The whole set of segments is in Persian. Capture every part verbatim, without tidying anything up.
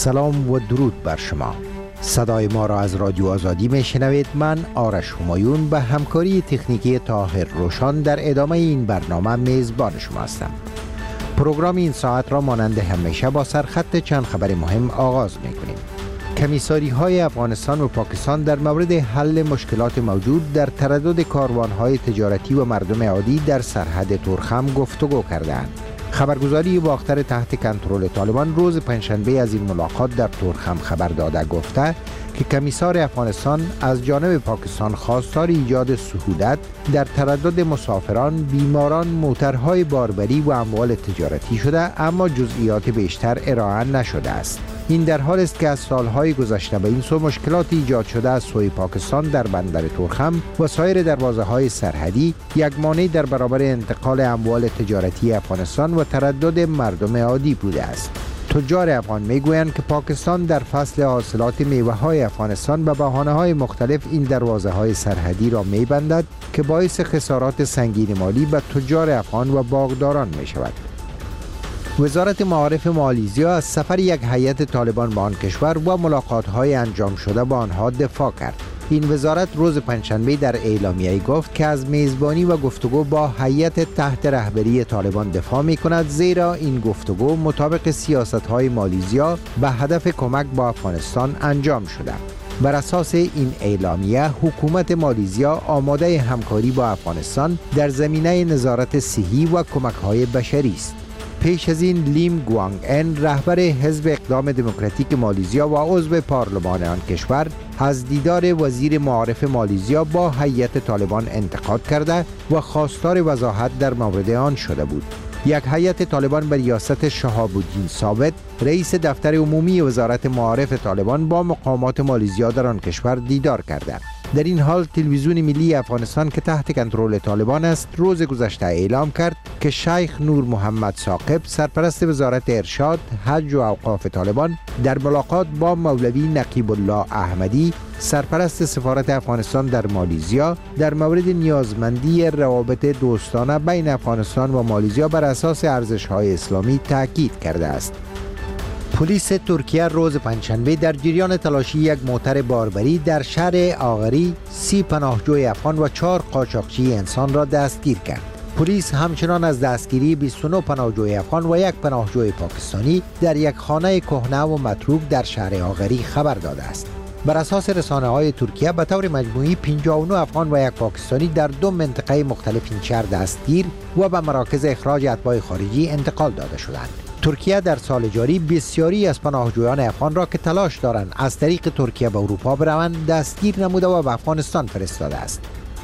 سلام و درود بر شما. صدای ما را از رادیو آزادی می شنوید. من آرش همایون به همکاری تکنیکی طاهر روشان در ادامه این برنامه میزبان شما هستم. پروگرام این ساعت را مانند همیشه با سرخط چند خبر مهم آغاز می کنیم. کمیساری های افغانستان و پاکستان در مورد حل مشکلات موجود در تردد کاروان های تجارتی و مردم عادی در سرحد تورخم گفتگو کردند. خبرگزاری باختر تحت کنترل طالبان روز پنجشنبه از این ملاقات در تورخم خبر داده گفته که کمیسار افغانستان از جانب پاکستان خواستار ایجاد سهولت در تردد مسافران، بیماران، موترهای باربری و اموال تجارتی شده، اما جزئیات بیشتر ارائه نشده است. این در حال است که از سالهای گذشته به این سو مشکلات ایجاد شده از سوی پاکستان در بندر تورخم و سایر دروازه‌های سرحدی یک مانع در برابر انتقال اموال تجارتی افغانستان و تردد مردم عادی بوده است. تجار افغان میگویند که پاکستان در فصل حاصلات میوه‌های افغانستان به بهانه‌های مختلف این دروازه‌های سرحدی را می‌بندد که باعث خسارات سنگین مالی به تجار افغان و باغداران می‌شود. وزارت معارف مالیزیا از سفر یک هیئت طالبان به آن کشور و ملاقات‌های انجام شده با آنها دفاع کرد. این وزارت روز پنجشنبه در اعلامیه‌ای گفت که از میزبانی و گفتگو با هیئت تحت رهبری طالبان دفاع می‌کند، زیرا این گفتگو مطابق سیاست‌های مالیزیا به هدف کمک با افغانستان انجام شده. بر اساس این اعلامیه، حکومت مالیزیا آماده همکاری با افغانستان در زمینه نظارت صحی و کمک‌های بشری است. پیش از این لیم گوانگ ان، رهبر حزب اقدام دموکراتیک مالیزیا و عضو پارلمان آن کشور، از دیدار وزیر معارف مالیزیا با هیئت طالبان انتقاد کرده و خواستار وضاحت در مورد آن شده بود. یک هیئت طالبان به ریاست شهاب الدین ثابت، رئیس دفتر عمومی وزارت معارف طالبان، با مقامات مالیزیا در آن کشور دیدار کرده. در این حال تلویزیون ملی افغانستان که تحت کنترل طالبان است، روز گذشته اعلام کرد که شیخ نور محمد ثاقب، سرپرست وزارت ارشاد، حج و اوقاف طالبان، در ملاقات با مولوی نقیب الله احمدی، سرپرست سفارت افغانستان در مالیزیا، در مورد نیازمندی روابط دوستانه بین افغانستان و مالیزیا بر اساس ارزش‌های اسلامی تاکید کرده است. پلیس ترکیه روز پنجشنبه در جریان تلاشی یک موتر باربری در شهر آغری سی پناهجوی افغان و چهار قاچاقچی انسان را دستگیر کرد. پلیس همچنان از دستگیری بیست و نه پناهجوی افغان و یک پناهجوی پاکستانی در یک خانه کهنه و متروک در شهر آغری خبر داده است. بر اساس رسانه‌های ترکیه، به طور مجموعی پنجاه و نه افغان و یک پاکستانی در دو منطقه مختلف این شهر دستگیر و به مراکز اخراج اتباع خارجی انتقال داده شدند. ترکیه در سال جاری بسیاری از پناهجویان افغان را که تلاش دارند از طریق ترکیه به اروپا بروند دستگیر نموده و به افغانستان فرستاده است.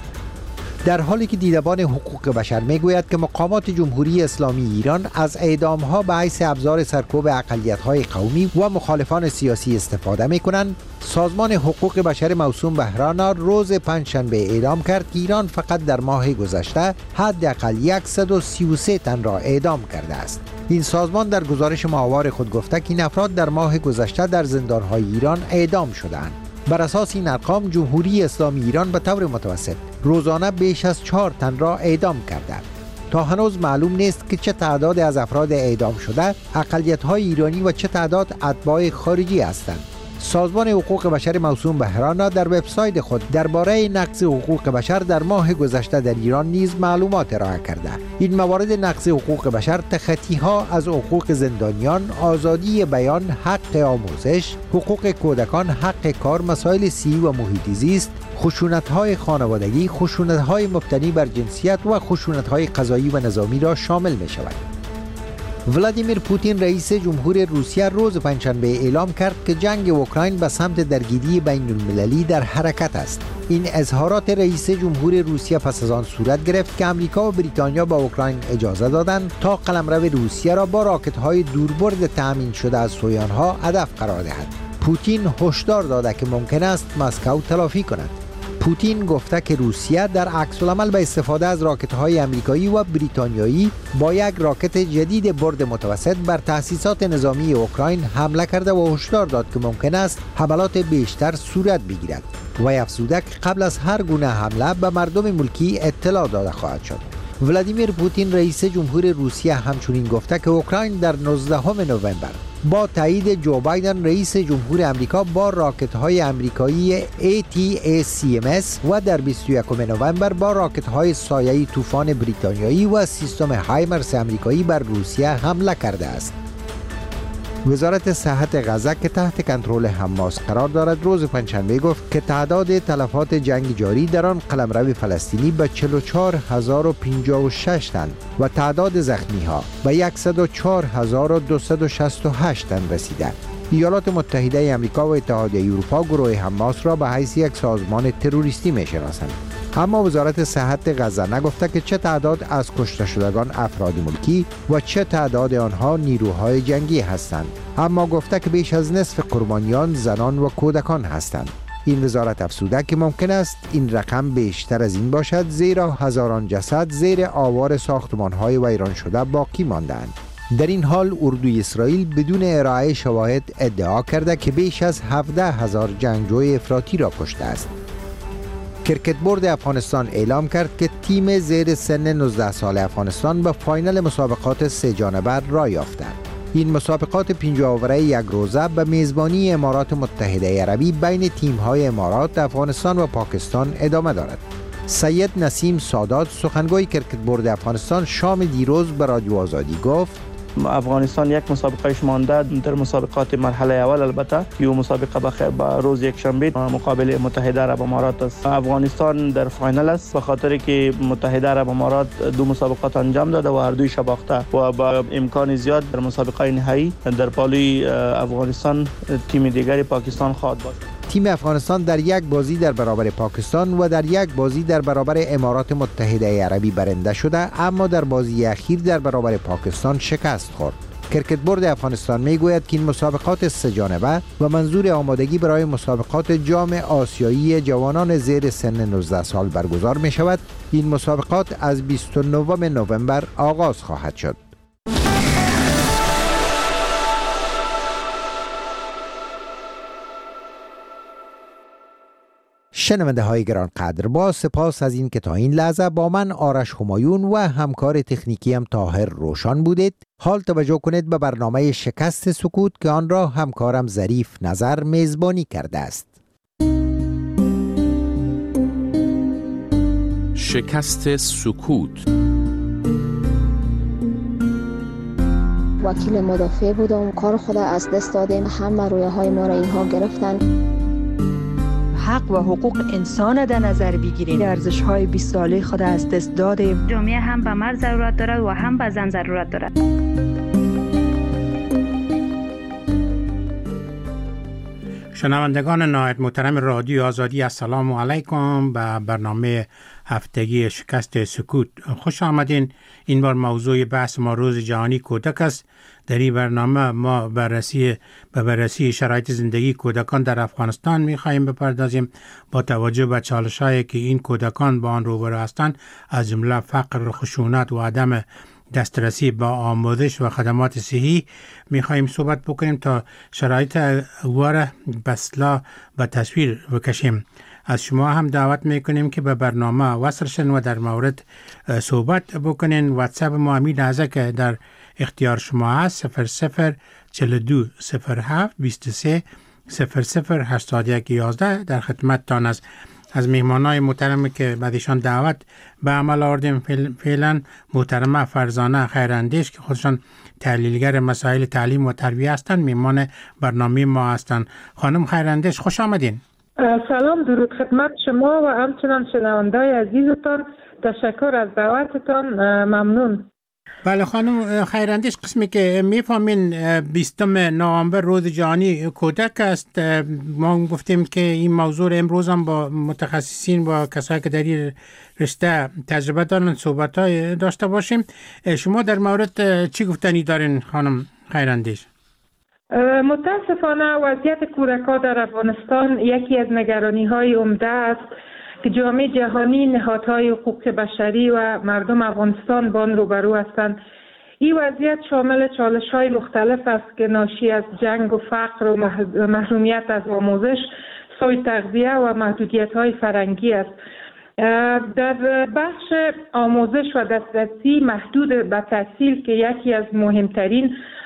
در حالی که دیدبان حقوق بشر میگوید که مقامات جمهوری اسلامی ایران از اعدام‌ها به حیث ابزار سرکوب اقلیت‌های قومی و مخالفان سیاسی استفاده می‌کنند، سازمان حقوق بشر موسوم به هرانا روز پنجشنبه اعلام کرد که ایران فقط در ماه گذشته حداقل صد و سی و سه تن را اعدام کرده است. این سازمان در گزارش ماهوار خود گفته که این افراد در ماه گذشته در زندان‌های ایران اعدام شدند. بر اساس این ارقام، جمهوری اسلامی ایران به طور متوسط روزانه بیش از چهار تن را اعدام کرده. تا هنوز معلوم نیست که چه تعداد از افراد اعدام شده اقلیت‌های ایرانی و چه تعداد اتباع خارجی هستند. سازمان حقوق بشر موسوم به هرانا در وبسایت خود درباره نقض حقوق بشر در ماه گذشته در ایران نیز معلومات ارائه کرده. این موارد نقض حقوق بشر تخطی‌ها از حقوق زندانیان، آزادی بیان، حق آموزش، حقوق کودکان، حق کار، مسائل صحی و محیط زیست، خشونت‌های خانوادگی، خشونت‌های مبتنی بر جنسیت و خشونت‌های قضایی و نظامی را شامل می‌شود. ولادیمیر پوتین، رئیس جمهور روسیه، روز پنجشنبه اعلام کرد که جنگ اوکراین به سمت درگیری بین المللی در حرکت است. این اظهارات رئیس جمهور روسیه پس از آن صورت گرفت که امریکا و بریتانیا به اوکراین اجازه دادند تا قلمرو روسیه را با راکت‌های دوربرد تأمین شده از سوی آنها هدف قرار دهد. پوتین هشدار داده که ممکن است مسکو تلافی کند. پوتین گفته که روسیه در عکس‌العمل به استفاده از راکت‌های آمریکایی و بریتانیایی با یک راکت جدید برد متوسط بر تأسیسات نظامی اوکراین حمله کرده و هشدار داد که ممکن است حملات بیشتر صورت بگیرد و افزوده که قبل از هر گونه حمله به مردم ملکی اطلاع داده خواهد شد. ولادیمیر پوتین، رئیس جمهور روسیه، همچنین گفته که اوکراین در نوزدهم نوامبر با تایید جو بایدن رئیس جمهور امریکا با راکت‌های آمریکایی ای تی اس سی ام اس و در بیست و یکم نوامبر با راکت‌های سایه‌ای طوفان بریتانیایی و سیستم هایمرس آمریکایی بر روسیه حمله کرده است. وزارت صحت غزه که تحت کنترل حماس قرار دارد روز پنجشنبه گفت که تعداد تلفات جنگ جاری در آن قلمرو فلسطینی به چهل و چهار هزار و پنجاه و شش تن و تعداد زخمی ها به صد و چهار هزار و دویست و شصت و هشت تن رسیده. ایالات متحده آمریکا و اتحادیه اروپا گروه حماس را به حیث یک سازمان تروریستی می‌شناسند. اما وزارت صحت غزه نگفته که چه تعداد از کشته شدگان افراد ملکی و چه تعداد آنها نیروهای جنگی هستند، اما گفته که بیش از نصف قربانیان زنان و کودکان هستند. این وزارت افزوده که ممکن است این رقم بیشتر از این باشد، زیرا هزاران جسد زیر آوار ساختمان‌های ویران شده باقی مانده‌اند. در این حال اردوی اسرائیل بدون ارائه شواهد ادعا کرده که بیش از هفده هزار جنگجوی افراطی را کشته است. کرکت بورد افغانستان اعلام کرد که تیم زیر سن نوزده سال افغانستان به فاینال مسابقات سه جانبه را یافته. این مسابقات پنج اووره یک روزه به میزبانی امارات متحده عربی بین تیم‌های امارات، افغانستان و پاکستان ادامه دارد. سید نسیم سادات سخنگوی کرکت بورد افغانستان شام دیروز به رادیو آزادی گفت افغانستان یک مسابقه مانده در مسابقات مرحله اول، البته یو مسابقه بخیر با روز یک شنبه مقابل متحده عرب امارات است. افغانستان در فاینال است به خاطر که متحده عرب امارات دو مسابقات انجام داده و هر دوی باخته و با امکان زیاد در مسابقه نهایی در پالوی افغانستان تیم دیگری پاکستان خواهد بود. تیم افغانستان در یک بازی در برابر پاکستان و در یک بازی در برابر امارات متحده عربی برنده شده، اما در بازی اخیر در برابر پاکستان شکست خورد. کرکت بورد افغانستان میگوید که این مسابقات سه جانبه و منظور آمادگی برای مسابقات جام آسیایی جوانان زیر سن نوزده سال برگزار می شود. این مسابقات از بیست و نه نوامبر آغاز خواهد شد. شنونده های گرانقدر، با سپاس از این که تا این لحظه با من آرش همایون و همکار تکنیکی هم طاهر روشان بودید. حال توجه کنید به برنامه شکست سکوت که آن را همکارم ظریف نظر میزبانی کرده است. شکست سکوت. وکیل مدافع بودم، کار خود از دست دادیم، همه رویه های ما را اینها گرفتن. حق و حقوق انسان در نظر بگیریم. ارزش های بیست ساله خود از دست دادیم. جامعه هم به مرد ضرورت دارد و هم به زن ضرورت دارد. شنوندگان نهایت محترم رادیو آزادی، السلام علیکم. به برنامه هفتگی شکست سکوت خوش آمدین. این بار موضوع بحث ما روز جهانی کودک است. در این برنامه ما بررسی به بررسی شرایط زندگی کودکان در افغانستان می‌خواهیم بپردازیم با توجه به چالش‌هایی که این کودکان با آن روبرو هستند، از جمله فقر، خشونت و عدم دسترسی به آموزش و خدمات صحی. می‌خواهیم صحبت بکنیم تا شرایط واره بسلا و تصویر بکشیم. از شما هم دعوت میکنیم که به برنامه وصل شن و در مورد صحبت بکنین. واتساپ ما همین لحظه که در اختیار شما هست، صفر صفر چهل و دو صفر هفت بیست و سه صفر صفر هشتاد و یک یازده در خدمت تان است. از مهمانای محترم که بعدشان دعوت به عمل آوردیم فعلا محترمه فرزانه خیراندیش که خودشان تحلیلگر مسائل تعلیم و تربیت هستند، مهمان برنامه ما هستند. خانم خیراندیش خوش آمدین. سلام، درود خدمت شما و همچنان شنوندای عزیزتان. تشکر از دعوتتان، ممنون. بله خانم خیراندیش، قسمی که میفهمین بیستم نوامبر روز جهانی کودک است. ما گفتیم که این موضوع امروز هم با متخصصین و کسایی که در این رشته تجربه دارن صحبت های داشته باشیم. شما در مورد چی گفتنی دارین خانم خیراندیش؟ متاسفانه وضعیت کودکان در افغانستان یکی از نگرانی‌های عمده است که جامعه جهانی، نهادهای حقوق بشری و مردم افغانستان با آن روبرو هستند. این وضعیت شامل چالش‌های مختلف است که ناشی از جنگ و فقر و محرومیت از آموزش، سوء تغذیه و محدودیت‌های فرهنگی است. در بخش آموزش و دسترسی محدود به تحصیل که یکی از مهمترین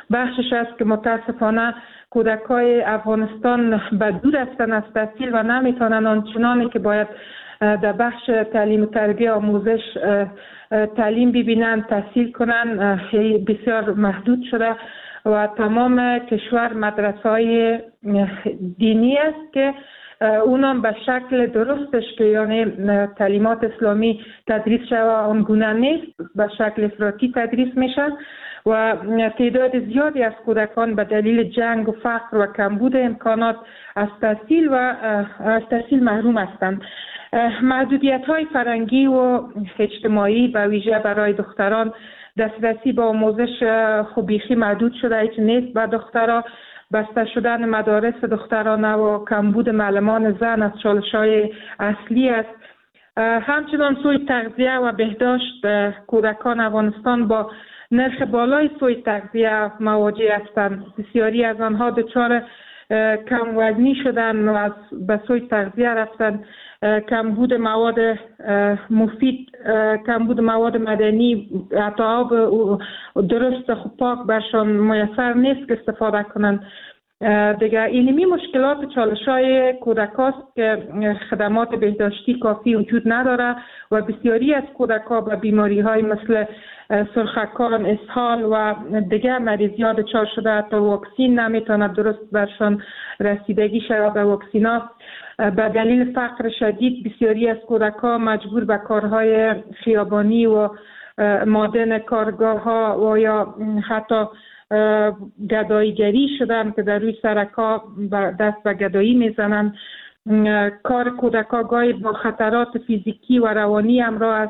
بخشش است که متاسفانه کودکای افغانستان به دور هستند از تحصیل و نمیتونن آنچنانی که باید در بخش تعلیم و تربیت آموزش تعلیم ببینن، تحصیل کنن، بسیار محدود شده و تمام کشور مدرسه های دینی است که اونم به شکل درستش که یعنی تعلیمات اسلامی تدریس شده آنگونه نیست، به شکل افراطی تدریس میشن و تعداد زیادی از کودکان به دلیل جنگ و فقر و کمبود امکانات از تحصیل و از تحصیل محروم هستند. محدودیت های فرهنگی و اجتماعی به ویژه برای دختران، دسترسی به آموزش خوبیخی محدود شده، هیچ نیست به دخترها، بسته شدن مدارس دخترانه و کمبود معلمان زن از چالش‌های اصلی است. همچنان سوء تغذیه و بهداشت کودکان افغانستان با نرخ بالای سوء تغذیه مواجه هستند. بسیاری از آنها دچار کم وزنی شدن و از به سوء تغذیه رفتن. کمبود مواد مفید، کمبود مواد مدنی، حتی آب درست خوب پاک برشان میسر نیست که استفاده کنند. دیگه علمی مشکلات چالش‌های کودکاست که خدمات بهداشتی کافی وجود نداره و بسیاری از کودک‌ها به بیماری‌های مثل سرخکان، اسهال و دیگر مریضیات دچار شده، حتی واکسین نمیتونه درست برشان رسیدگی شود به واکسینا. به دلیل فقر شدید بسیاری از کودک‌ها مجبور به کارهای خیابانی و مادن کارگاه‌ها و یا حتی گداییگری شدن که در روی سرک‌ها دست به گدایی میزنن. کار کودک‌ها گاهی با خطرات فیزیکی و روانی همراه است.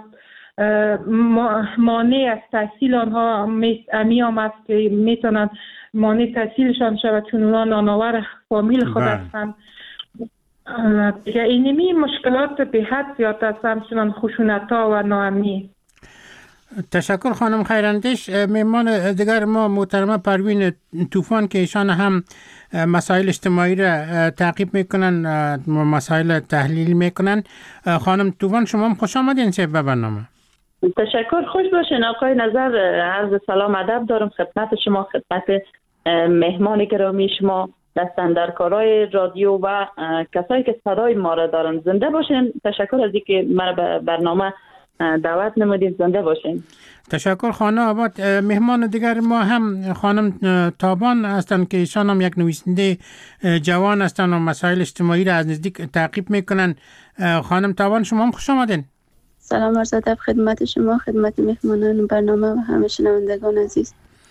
مانع از تحصیل آنها امی هم است که میتونن مانع تحصیلشان شود چون اونا نانآور فامیل خود هستند. دیگه اینمی مشکلات به حد زیاد است، همچنان خشونت‌ها و ناامنی. تشکر خانم خیراندیش. مهمان دیگر ما محترمه پروین طوفان که ایشان هم مسائل اجتماعی را تعقیب میکنن، مسائل تحلیل میکنن. خانم طوفان شما هم خوش آمدین چه به برنامه. تشکر، خوش باشین آقای نظر. عرض سلام ادب دارم خدمت شما، خدمت مهمان گرامی شما، دستاندرکارای رادیو و کسایی که صدای ما را دارن. زنده باشین. تشکر از اینکه مرا به برنامه دعوت نمودید. زنده باشین. تشکر خانم آباد. مهمان دیگر ما هم خانم تابان هستند که ایشان هم یک نویسنده جوان هستند و مسائل اجتماعی را از نزدیک تعقیب میکنن. خانم تابان شما هم خوش آمدین. سلام عرض ادب خدمت شما، خدمت مهمانان برنامه و همه شنوندگان عزیز.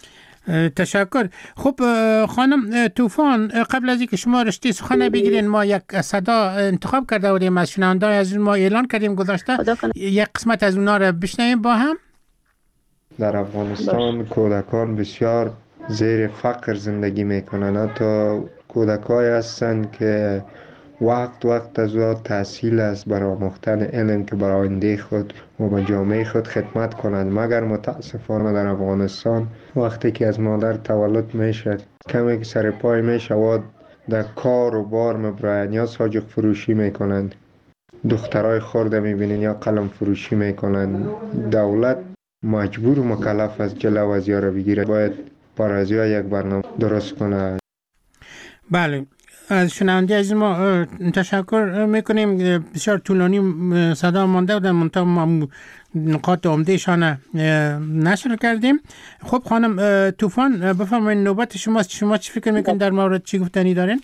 تشکر. خب خانم طوفان، قبل از اینکه شما رشته سخن بگیرین ما یک صدا انتخاب کرده بودیم از شنونده‌های از ما اعلان کردیم گذاشته، یک قسمت از اونا رو بشنویم با هم. در افغانستان کودکان بسیار زیر فقر زندگی میکنن. حتی کودکایی هستند که وقت وقت از او تحصیل است برای آموختن علم که برای آینده خود و به جامعه خود خدمت کنند، مگر متاسفانه در افغانستان وقتی که از مادر تولد میشد کمی که سر پای میشود در کار و بار مبراین یا ساجق فروشی میکنند، دخترای خورده میبینین یا قلم فروشی میکنند. دولت مجبور و مکلف از جلو از یارا بگیره، باید پارازی ها یک برنامه درست کنه. بله، از شنونده از ما تشکر میکنیم. بسیار طولانی صدا مانده بودن، منتها ما نقاط عمدهشان نشر کردیم. خب خانم طوفان بفرمایید، نوبت شماست. شما چی فکر میکنید در مورد چی گفتنی دارین؟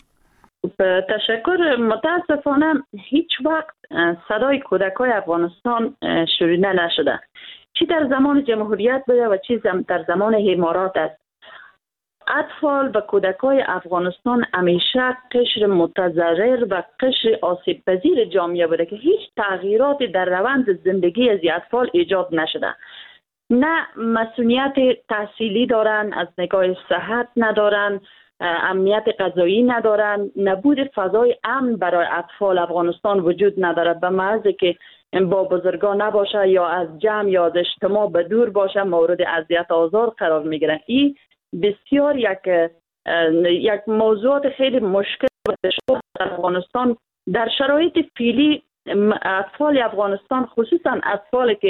تشکر. متاسفانه هیچ وقت صدای کودکای افغانستان شنیده نشده، چی در زمان جمهوریت بوده و چی در زمان امارات است. اطفال و کودکای افغانستان همیشه قشر متضرر و قشر آسیب پذیر جامعه بوده که هیچ تغییراتی در روند زندگی از اطفال ایجاد نشده. نه مسئولیت تحصیلی دارن، از نگاه صحت ندارن، امنیت غذایی ندارن، نبود فضای امن برای اطفال افغانستان وجود نداره. به محض که با بزرگان نباشه یا از جمع یا از اجتماع به دور باشه مورد اذیت آزار قرار میگیرن. این بسیار یک یک موضوعات خیلی مشکل در افغانستان. در شرایط فعلی اطفال افغانستان خصوصا اطفالی که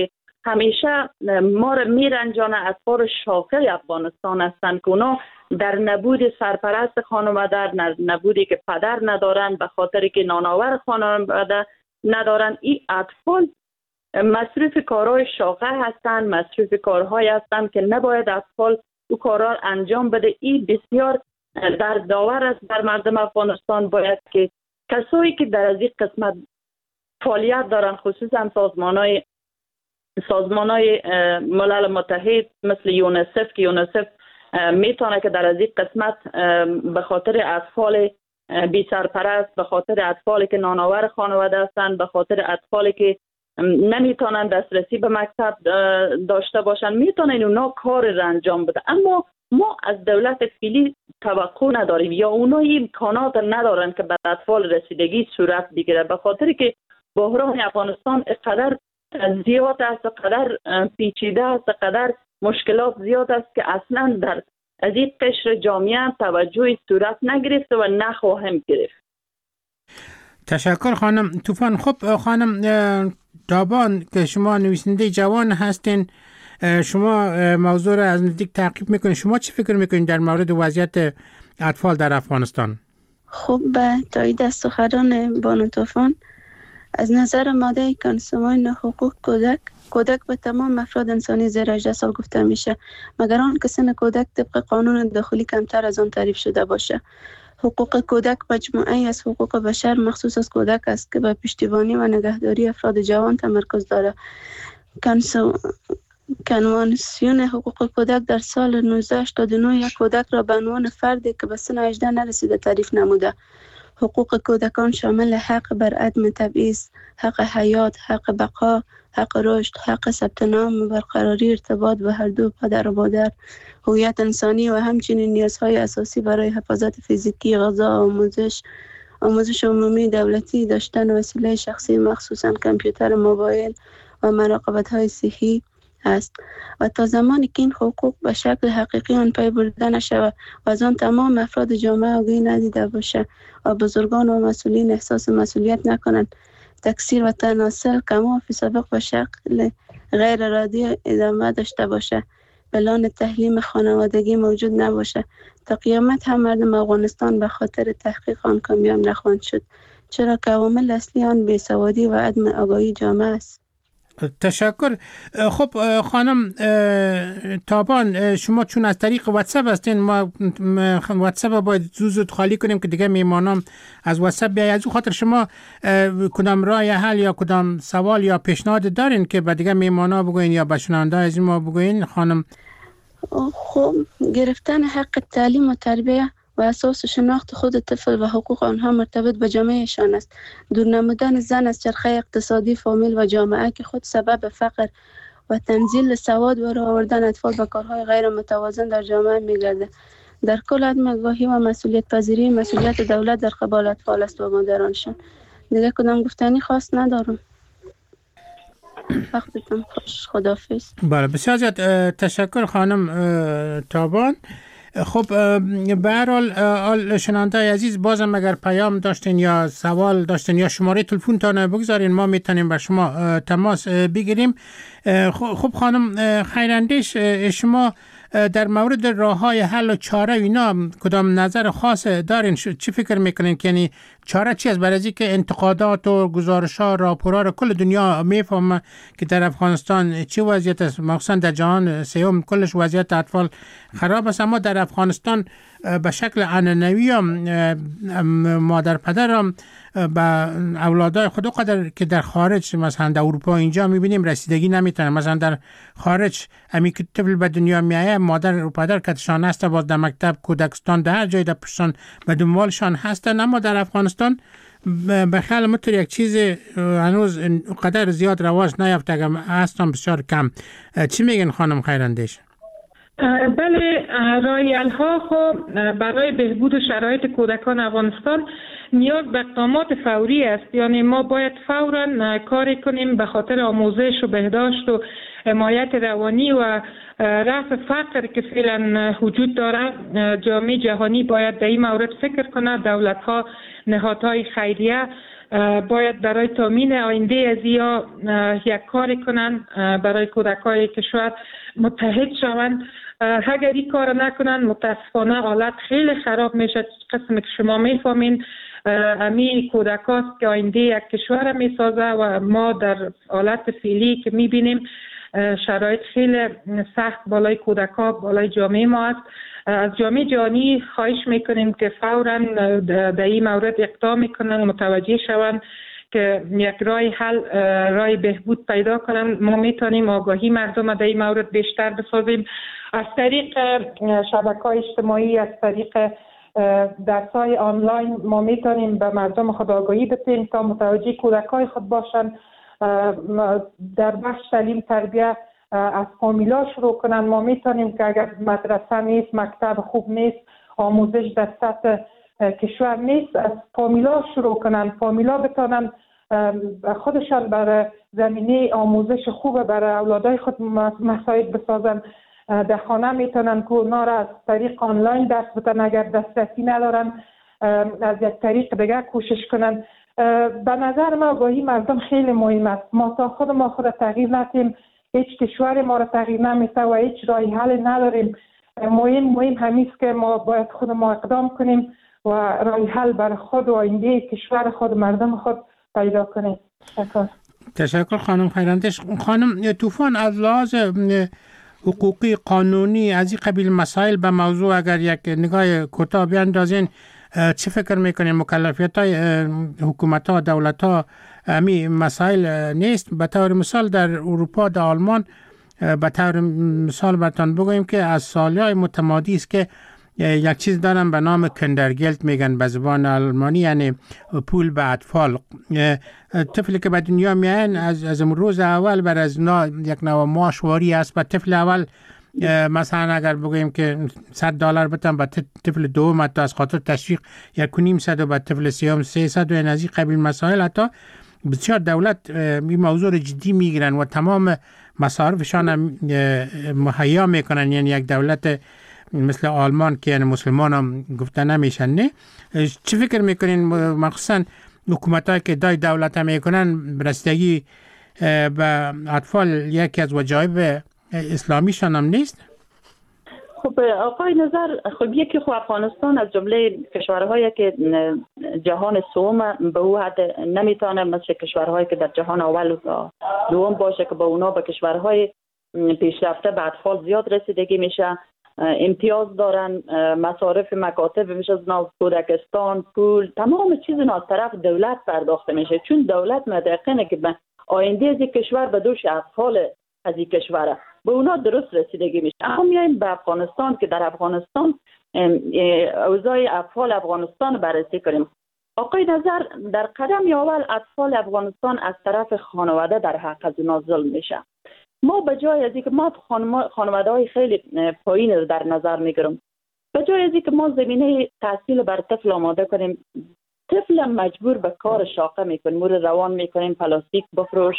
همیشه ما را میرنجانه اطفال شاخه افغانستان هستند که اونا در نبود سرپرست خانواده، در نبودی که پدر ندارن، به خاطری که نانآور خانواده ندارن، این اطفال مصروف کارهای شاقه هستند، مصروف کارهای هستند که نباید اطفال او کارها انجام بده. این بسیار دردآور است بر مردم افغانستان. باید که کسایی که در از این قسمت فعالیت دارن، خصوصا سازمانهای سازمانهای ملل متحد مثل یونیسف که یونیسف میتونه که در از این قسمت به خاطر اطفال بی سرپرست، به خاطر اطفالی که نانآور خانواده هستند، به خاطر اطفالی که نمیتونن دسترسی به مکتب داشته باشن، میتونن اونا کار را انجام بده. اما ما از دولت فعلی توقع نداریم یا اونا این امکانات ندارن که بر اطفال رسیدگی صورت بگیره، به خاطر که بحران افغانستان اقدر زیاد است، اقدر پیچیده است، اقدر مشکلات زیاد است که اصلا در از این قشر جامعه توجه صورت نگرفته و نخواهم گرفت. تشکر خانم طوفان. خب خانم تابان که شما نویسنده جوان هستین، شما موضوع را از نزدیک تعقیب میکنید، شما چی فکر میکنید در مورد وضعیت اطفال در افغانستان؟ خب به تایید از سخنان بانو طوفان، از نظر ماده کنسومان حقوق کودک، کودک به تمام افراد انسانی زیر هجده سال گفته میشه، مگر آن که سن کودک طبق قانون داخلی کمتر از آن تعریف شده باشه. حقوق کودک مجموعه از حقوق بشر مخصوص از کودک است که به پشتیبانی و نگهداری افراد جوان تمرکز داره. کنسو کنوانسیون حقوق کودک در سال نوزده هشتاد و نه یک کودک را به عنوان فردی که به سن هجده نرسیده تعریف نموده. حقوق کودکان شامل حق بر عدم تبعیض، حق حیات، حق بقا، حق رشد، حق ثبت نام و برقراری ارتباط به هر دو پدر و مادر، هویت انسانی و همچنین نیازهای اساسی برای حفاظت فیزیکی، غذا، آموزش، آموزش عمومی دولتی، داشتن وسیله شخصی مخصوصاً کامپیوتر موبایل و مراقبت‌های صحی است. و تا زمانی که این حقوق به شکل حقیقی آن پی برده نشود و از آن تمام افراد جامعه آگاهی ندیده باشه و بزرگان و مسئولین احساس مسئولیت نکنند، تکثیر و تناسل کما فی سابق به شکل غیر ارادی ادامه داشته باشه، پلان تحریم خانوادگی موجود نباشه، تا قیامت هم مردم افغانستان به خاطر تحقیق آن کامیاب نخواهند شد، چرا که عوامل اصلی آن بیسوادی و عدم آگاهی جامعه است. تشکر. خب خانم تابان، شما چون از طریق واتساپ هستین، ما واتساپ باید زود زود خالی کنیم که دیگه میمانم از واتساپ بیایی. از اون خاطر شما کدام راه حل یا کدام سوال یا پیشنهاد دارین که به دیگه میمانا بگوین یا به شنونده از ما بگوین خانم؟ خب گرفتن حق تعلیم و تربیه و اساس شناخت خود طفل و حقوق آنها مرتبط به جامعهشان است. دور نمودن زن از چرخه اقتصادی فامیل و جامعه که خود سبب فقر و تنزیل سواد و راه آوردن اطفال به کارهای غیر متوازن در جامعه می‌گردد. در کل عدم آگاهی و مسئولیت پذیری مسئولیت دولت در قبال اطفال است و مادرانشان. دیگه کدام گفتنی خاص ندارم. وقتتون خوش. خداحافظ. بله، بسیار زیاد تشکر خانم تابان. خب به هر حال شنونده عزیز، بازم اگر پیام داشتین یا سوال داشتین یا شماره تلفنتان بگذارین، ما میتونیم با شما تماس بگیریم. خب خانم خیراندیش، شما در مورد راه‌های حل و چاره اینا کدام نظر خاص دارین؟ چی فکر میکنین که یعنی چاره چی است؟ برای از اینکه انتقادات و گزارش‌ها راپورها رو کل دنیا میفهمه که در افغانستان چی وضعیت است، مخصوصا در جهان سوم کلش وضعیت اطفال خراب است، اما در افغانستان به شکل عنعنوی مادر پدر با اولادای خود قدر که در خارج مثلا در اروپا اینجا میبینیم رسیدگی نمیتونه. مثلا در خارج امی که طفل به دنیا میایه، مادر و پدر کتشان هست، باز در مکتب، کودکستان، در هر جای در پشتان به دنبالشان هستن. اما در افغانستان به خیال مطور یک چیز هنوز قدر زیاد رواج نیافته، اگر هستن بسیار کم. چی میگن خانم خیراندیش؟ بله، رای ها خب برای بهبود شرایط کودکان افغانستان نیاز به اقدامات فوری است. یعنی ما باید فوراً کاری کنیم به خاطر آموزش و بهداشت و حمایت روانی و رفع فقر که فعلا وجود دارد. جامعه جهانی باید در این مورد فکر کنه، دولت ها، نهادهای خیریه باید برای تامین آینده از یا یک کاری کنن برای کودکای کشور متحد شوند. اگر این کار نکنن متاسفانه حالت خیلی خراب میشه. قسم که شما میفهمین امی کودکاست که آینده یک کشور میسازه و ما در حالت فعلی که میبینیم شرایط خیلی سخت بالای کودکا بالای جامعه ما است. از جامعه جهانی خواهش میکنیم که فوراً در این مورد اقدام میکنن، متوجه شوند که یک راه حل، راه بهبود پیدا کنن. ما میتونیم آگاهی مردم در این مورد بیشتر بسازیم از طریق شبکه‌های اجتماعی، از طریق درس‌های آنلاین. ما میتونیم به مردم خود آگاهی بدیم تا متوجه کودکای خود باشن. در بخش تعلیم تربیت از فامیلا شروع کنن. ما میتونیم که اگر مدرسه نیست، مکتب خوب نیست، آموزش در سطح کشور نیست، از فامیلا شروع کنن. فامیلا بتونن خودشان برای زمینه آموزش خوب برای اولادای خود مساعد بسازن. در خانه میتونن که اونا را از طریق آنلاین درس بدن، اگر دسترسی ندارن از یک طریق دیگه کوشش کنن. به نظر ما آگاهی مردم خیلی مهم است. ما تا خود ما خود تغییر ندیم، هیچ کشور ما را تغییر نمیده و هیچ راه حل نداریم. مهم مهم همیست که ما باید خود ما اقدام کنیم و راه حل برای خود و آینده کشور خود مردم خود پیدا کنیم. تشکر. تشکر خانم خیراندش. خانم طوفان، از لحاظ حقوقی قانونی از این قبیل مسائل به موضوع اگر یک نگاه کوتاه بیاندازین، چه فکر میکنین مکلفیت های حکومت ها دولت ها امی مسائل نیست؟ به طور مثال در اروپا، در آلمان، به طور مثال براتون بگویم که از سالهای متمادی است که یک چیز دارن به نام کندرگلت میگن به زبان آلمانی، یعنی پول به اطفال. طفلی که به دنیا میاین از از روز اول بر از یک نوع ماشواری است. به طفل اول مثلا اگر بگویم که صد دلار بدم، به طفل دوم حتی از خاطر تشویق یک و نیم صد و به طفل سیام سیصد و این از این قبیل مسائل. حتی بسیار دولت این موضوع رو جدی میگیرن و تمام مصارفشان مهیا میکنن. یعنی یک دولت مثل آلمان که یعنی مسلمان هم گفته نمیشن. نه چه فکر میکنین مخصوصا حکومتایی که دای دولت هم میکنن برستگی به اطفال یکی از وجایب اسلامیشان هم نیست؟ خب آقای نظر، خب یکی خب افغانستان از جمله کشورهایی که جهان سوم به او حد نمیتونه مثل کشورهایی که در جهان اول و دوم باشه که به اونا به کشورهای پیشرفته به اطفال زیاد رسیدگی میشه، امتیاز دارن، مصارف مکاتب میشه از کودکستان، پول، تمام چیز از طرف دولت پرداخته میشه، چون دولت مدقنه که به آینده از کشور به دوش اطفال از این کشوره به اونا درست رسیدگی میشه. اما میایم به افغانستان که در افغانستان اوضاع اطفال افغانستان بررسی کنیم. آقای نظر، در قدم اول اطفال افغانستان از طرف خانواده در حق از اونا ظلم میشه. ما به جای از اینکه ما خانواده های خیلی پایین رو در نظر میگیرم، به جای از اینکه ما زمینه تحصیل بر طفل آماده کنیم، طفل مجبور به کار شاقه میکنیم، مور روان میکنیم، پلاستیک بفروش،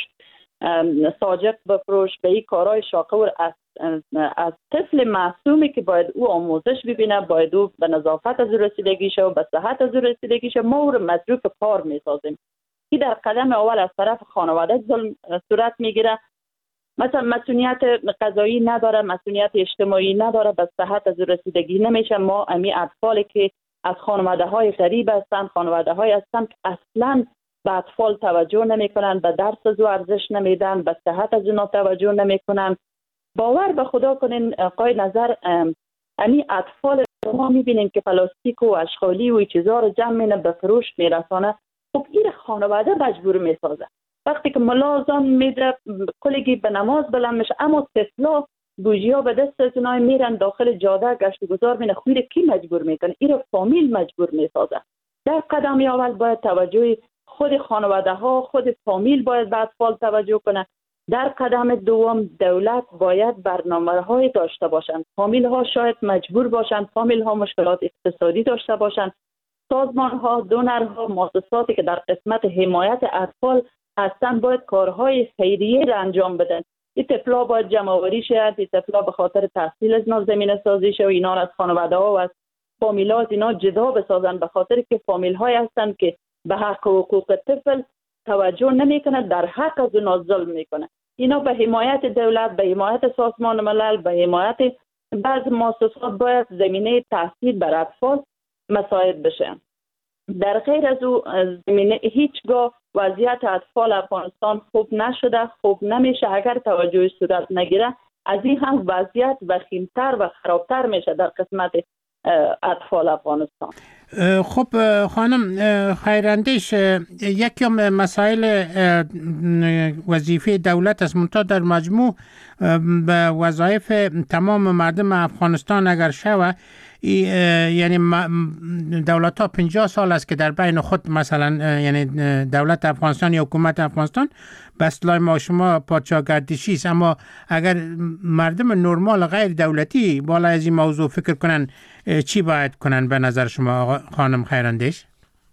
ساجق بفروش، به این کارهای شاقه و از, از طفل معصومی که باید او آموزش ببینه، باید او به نظافت از رسیدگی شه و به صحت از رسیدگی شه، ما او رو مصروف کار میسازیم. این در قدم اول از طرف خانواده ظلم صورت میگیره. مثلا مسئولیت قضایی نداره، مسئولیت اجتماعی نداره، به صحت از رسیدگی نمیشه. ما امی اطفالی که از خانواده های غریب هستند، خانواده های هستند که اصلا به اطفال توجه نمیکنن، به درس از او ارزش نمیدن، به صحت از اونا توجه نمیکنن. باور به خدا کنین آقای نظر، امی اطفال ما میبینیم که پلاستیک و اشغالی و چیزا رو جمع مینه به فروش میرسانه. خب این خانواده مجبور میسازه. وقتی که ملازم میده کلگی به نماز بلند میشه، اما طفلا بوجیا به دست از اونای میرن داخل جاده گشت و گذار مینه. خویره کی مجبور میکنه؟ این رو فامیل مجبور میسازه. در قدم اول باید توجه خود خانواده ها، خود فامیل باید به اطفال توجه کنه. در قدم دوم دولت باید برنامه های داشته باشند. فامیل ها شاید مجبور باشند، فامیل ها مشکلات اقتصادی داشته باشند. سازمان ها، دونرها، مؤسساتی که در قسمت حمایت اطفال هستن باید کارهای خیریه را انجام بدن. این طفلا باید جمع آوری شد، این طفلا به خاطر تحصیل از اینا زمینه سازی شه و اینا از خانواده ها و از فامیل ها از اینا جدا بسازن، به خاطر که فامیل های هستن که به حق و حقوق طفل توجه نمیکنه، در حق از اونا ظلم میکنه. اینا به حمایت دولت، به حمایت سازمان ملل، به حمایت بعض مؤسسات باید زمینه تحصیل بر اطفال مساعد بشه. در غیر از او زمینه هیچگاه وضعیت اطفال افغانستان خوب نشده، خوب نمیشه. اگر توجه صورت نگیره از این هم وضعیت وخیمتر و خرابتر میشه در قسمت اطفال افغانستان. خب خانم خیراندیش، یکی از مسائل وظیفه دولت است، منتها در مجموع به وظایف تمام مردم افغانستان اگر شود، یعنی دولت ها پنجاه سال است که در بین خود مثلا یعنی دولت افغانستان یا حکومت افغانستان به اصطلاح ما شما پادشاهگردشی است، اما اگر مردم نرمال غیر دولتی بالا از این موضوع فکر کنن چی باید کنن به نظر شما خانم خیراندیش؟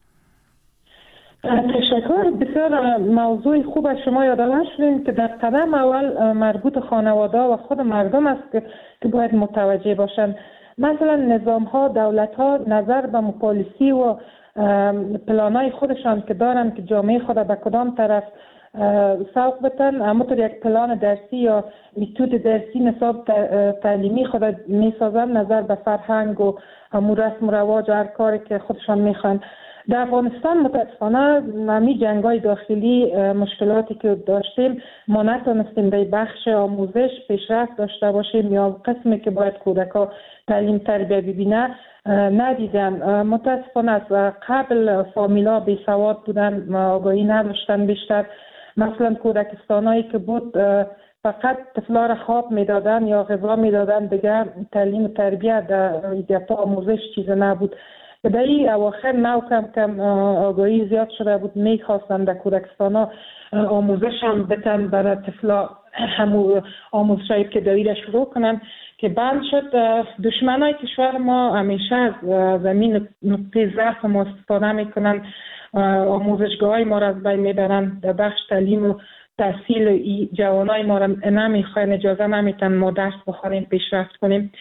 تشکر. بسیار موضوع خوب از شما یادآور شدیم که در قدم اول مربوط خانواده و خود مردم است که باید متوجه باشند. مثلا نظام ها، دولت ها نظر به پالیسی و پلان های خودشان که دارن که جامعه خود به کدام طرف سوق بتن، همونطور یک پلان درسی یا میتود درسی نصاب تعلیمی خود میسازن نظر به فرهنگ و همون رسم و رواج و هر کاری که خودشان میخوان. در افغانستان متاسفانه نمی جنگای داخلی مشکلاتی که داشتیم ما نتونستیم در بخش آموزش پیشرفت داشته باشیم یا قسمی که باید کودکا تعلیم تربیه ببینه ندیدن. متاسفانه از قبل فامیلا بی سواد بودن، آگاهی نداشتن بیشتر. مثلا کودکستانایی که بود فقط طفلا را خواب میدادن یا غذا میدادن، دیگه تعلیم و تربیه در آموزش چیز نبود. در این اواخر نو کم کم آگاهی زیاد شده بود، میخواستن در کودکستانا آموزش هم بتن برای طفلا، همون آموزش های ابتدایی را شروع کنن که بند شد. دشمن های کشور ما همیشه از زمین نقطه ضعف ما استفاده میکنن، آموزشگاه های ما را از بین میبرن. در بخش تعلیم و تحصیل جوانای ما را نمیخواین، اجازه نمیتن ما درس بخوریم، پیشرفت کنیم.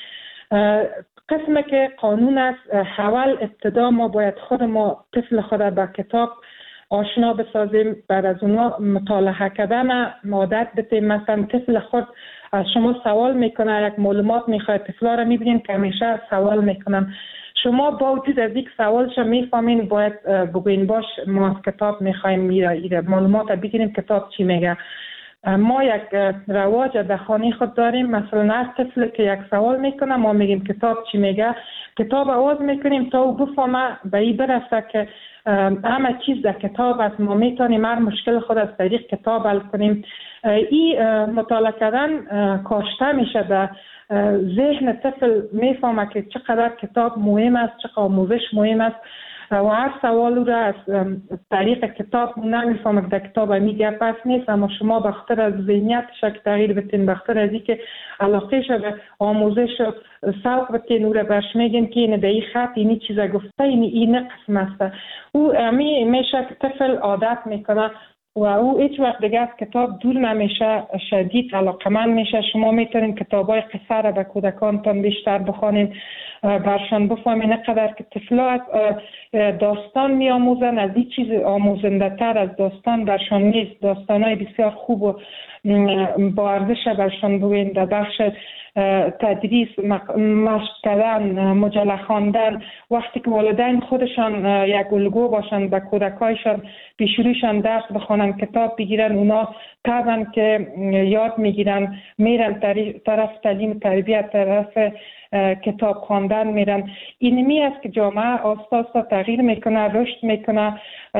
قسمه که قانون است، اول ابتدا ما باید خود ما طفل خود با کتاب آشنا بسازیم، بعد از اونها مطالعه کردن عادت بتیم. مثلا طفل خود از شما سوال میکنه، یک معلومات میخواد، طفلا را میبینین که همیشه سوال میکنن، شما با وجود از یک سوالش میفهمین باید بگوین باش ما از کتاب میخوایم میره معلومات بگیریم کتاب چی میگه. ما یک رواج در خانه خود داریم، مثلا از طفل که یک سوال میکنه ما میگیم کتاب چی میگه، کتاب آواز میکنیم تا او بفهمه به این برسه که همه چیز در کتاب است، ما میتونیم هر مشکل خود از طریق کتاب حل کنیم. این مطالعه کردن کاشته میشه در ذهن طفل، میفهمه که چقدر کتاب مهم است، چقدر آموزش مهم است و هر سوال را از طریق کتاب نمیفهمه که در کتاب میگه پس نیست، اما شما بخاطر از ذهنیتش که تغییر بتین، بخاطر از اینکه علاقهش به آموزش سوق بتین او را برش میگین که این در این خط اینی چیزا گفته، این این قسم است. او امی میشه که طفل عادت میکنه و او هیچ وقت دیگه از کتاب دور نمیشه، شدید علاقمند میشه. شما میتونین کتابای قصه را به کودکانتان بیشتر بخوانین، برشان بفهمین نقدر که طفلا داستان می آموزن، از این چیز آموزنده تر از داستان برشان نیست. داستانای بسیار خوب و با ارزش برشان بگوین. در بخش تدریس، مشق کردن، مجله خواندن، وقتی که والدین خودشان یک الگو باشن به کودکایشان، پیشرویشان درس بخوانن، کتاب بگیرن، اونا طبعا که یاد میگیرن، میرن طرف تعلیم تربیت، طرف کتاب خواندن میرن. اینمی است که جامعه آستا آستا تغییر میکنه، رشد میکنه.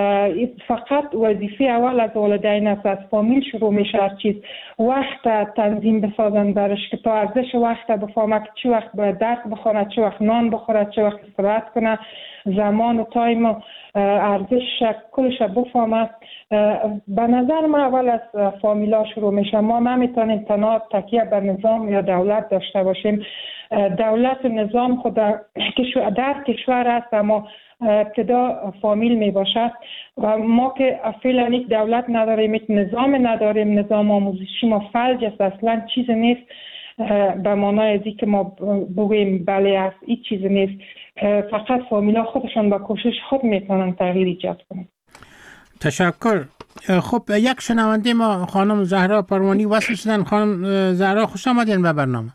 فقط وظیفه اول از والدین است، از فامیل شروع میشه هر چیز. وقت تنظیم بسازن برش که تا ارزش وقت بفهمه که چه وقت باید درس بخونه، چه وقت نان بخوره، چه وقت استراحت کنه، زمان و تایم و ارزش کلش بفهمه. به نظر من اول از فامیلا شروع میشه. ما نمیتونیم تنها تکیه بر نظام یا دولت داشته باشیم. دولت و نظام خود در کشور است اما ابتدا فامیل می باشد و ما که فعلا یک دولت نداریم، یک نظام نداریم، نظام آموزشی ما فلج است، اصلا چیز نیست به معنای ازی که ما بگوییم بله است، این چیز نیست. فقط فامیلا خودشان با کوشش خود میتونن تغییر ایجاد کنند. تشکر. خب یک شنونده ما خانم زهرا پروانی وصل شدن. خانم زهرا خوش آمدین به برنامه.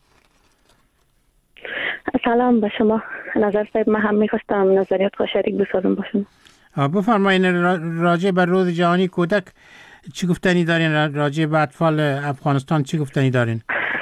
سلام به شما نظر صاحب. من هم میخواستم نظریات خود شریک بسازم باشم. بفرمایین راجع به روز جهانی کودک چی گفتنی دارین؟ راجع به اطفال افغانستان چی گفتنی دارین؟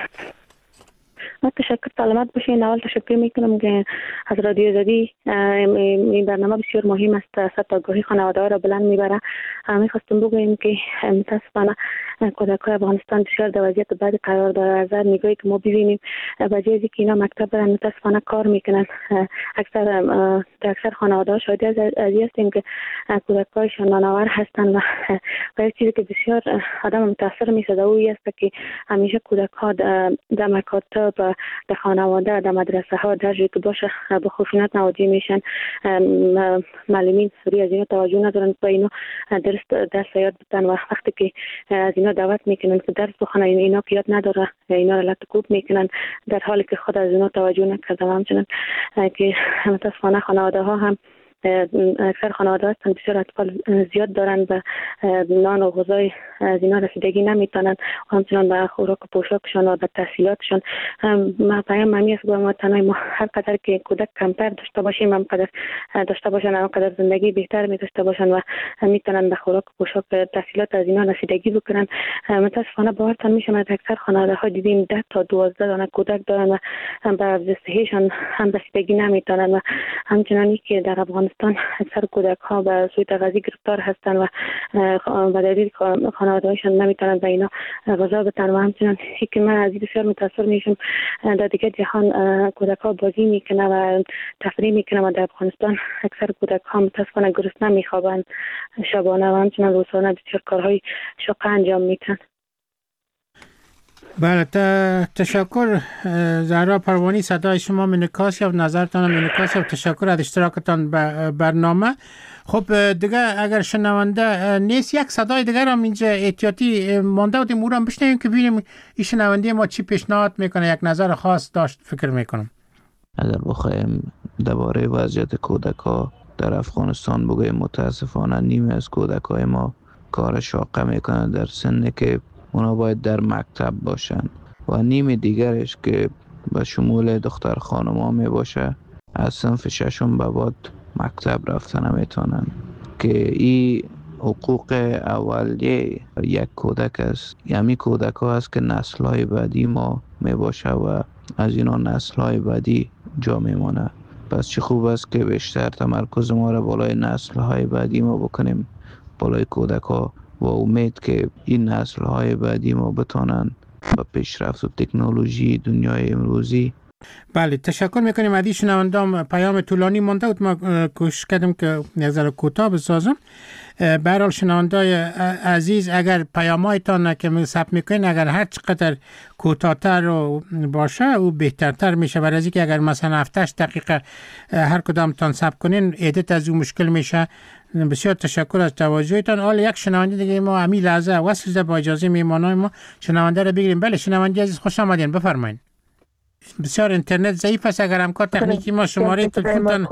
تشکر. سلامت باشین. اول تشکر میکنم که از رادیو آزادی این برنامه بسیار مهم است. صد آگاهی خانواده ها را بلند میبره. میخواستم بگویم که متاسفانه کودک های افغانستان بسیار در وضعیت بعد قرار داره. از نگاهی که ما ببینیم به جای که اینا مکتب برن متاسفانه کار میکنن. اکثر در اکثر خانواده ها شاهد از این هستیم که کودک هایشان نانآور هستن و و یک چیزی که بسیار آدم متاثر میسازه او است که همیشه کودک ها در مکاتب، در خانواده، در مدرسه ها در جایی که باشه به خشونت مواجه میشن. معلمین سری از اینا توجه ندارن به اینا درس درس یاد بدن و وقتی که از اینا دعوت میکنن که درس بخونن اینا که یاد نداره اینا را لطکوب میکنن در حالی که خود از اینا توجه نکردن. همچنین که متاسفانه خانواده ها هم اکثر خانواده هستند بسیار اطفال زیاد دارند و نان و غذای از اینا رسیدگی نمیتونن. همچنان به خوراک و پوشاکشان و به تحصیلاتشان. ما پیام معنی است با تنهای ما هر قدر که کودک کمتر داشته باشیم هم قدر داشته باشن هم قدر زندگی بهتر می داشته باشن و میتونن به خوراک و پوشاک تحصیلات از اینا رسیدگی بکنن. متاسفانه باورتان میشه ما در اکثر خانواده ها دیدیم ده تا دوازده دانه کودک دارن و به افزایششان هم رسیدگی نمیتونن و همچنانی که در افغانستان اکثر کودک ها به سوی تغذیه گرفتار هستند و به دلیل خانواده‌هایشان نمیتونن به اینا غذا بدن و همچنان که من از این بسیار متاثر میشم. در دیگر جهان کودک ها بازی میکنه و تفریح میکنه و در افغانستان اکثر کودک ها متاسفانه گرسنه میخوابند شبانه و همچنان روزانه بسیار کارهای شاق انجام میدن. بله تشکر زهرا پروانی. صدای شما منعکاس و نظرتان منعکاس و تشکر از اشتراکتان به برنامه. خب دیگه اگر شنونده نیست یک صدای دیگر هم اینجا احتیاطی مانده بودیم او را هم بشنویم که ببینیم این شنونده ما چی پیشنهاد میکنه. یک نظر خاص داشت فکر میکنم. اگر بخوایم درباره وضعیت کودک ها در افغانستان بگویم متاسفانه نیمه از کودک های ما کار شاقه میکنن در سنی که اونا باید در مکتب باشن و نیم دیگرش که به شمول دختر خانم ها می باشه از صنف ششم به بعد مکتب رفتن نمیتونن که این حقوق اولیه یک کودک است. یعنی کودک ها است که نسل های بعدی ما می باشه و از اینا نسل های بعدی جا می مانه. پس چه خوب است که بیشتر تمرکز ما را بالای نسل های بعدی ما بکنیم، بالای کودک ها، و امید که این نسل های بعدی ما بتانن با پیشرفت و تکنولوژی دنیای امروزی. بله تشکر میکنیم. عزیز شنوندام پیام طولانی مانده بود، ما کوشش کردم که نظر کوتاه بسازم. به هر حال شنوندای عزیز اگر پیامایتان که ثبت میکنین اگر هر چقدر کوتاه‌تر باشه او بهترتر میشه، برای از اینکه اگر مثلا هفتش دقیقه هر کدامتان ثبت کنین ادیت از اون مشکل میشه. بسیار تشکر از توجهتان. حال یک شنونده دیگه ما همین لحظه وصل شده، با اجازه میهمانان ما شنونده رو بگیریم. بله شنونده عزیز خوش آمدین، بفرمایید. بسیار اینترنت ضعیف است، اگر همکار تکنیکی ما شماره تلفنتان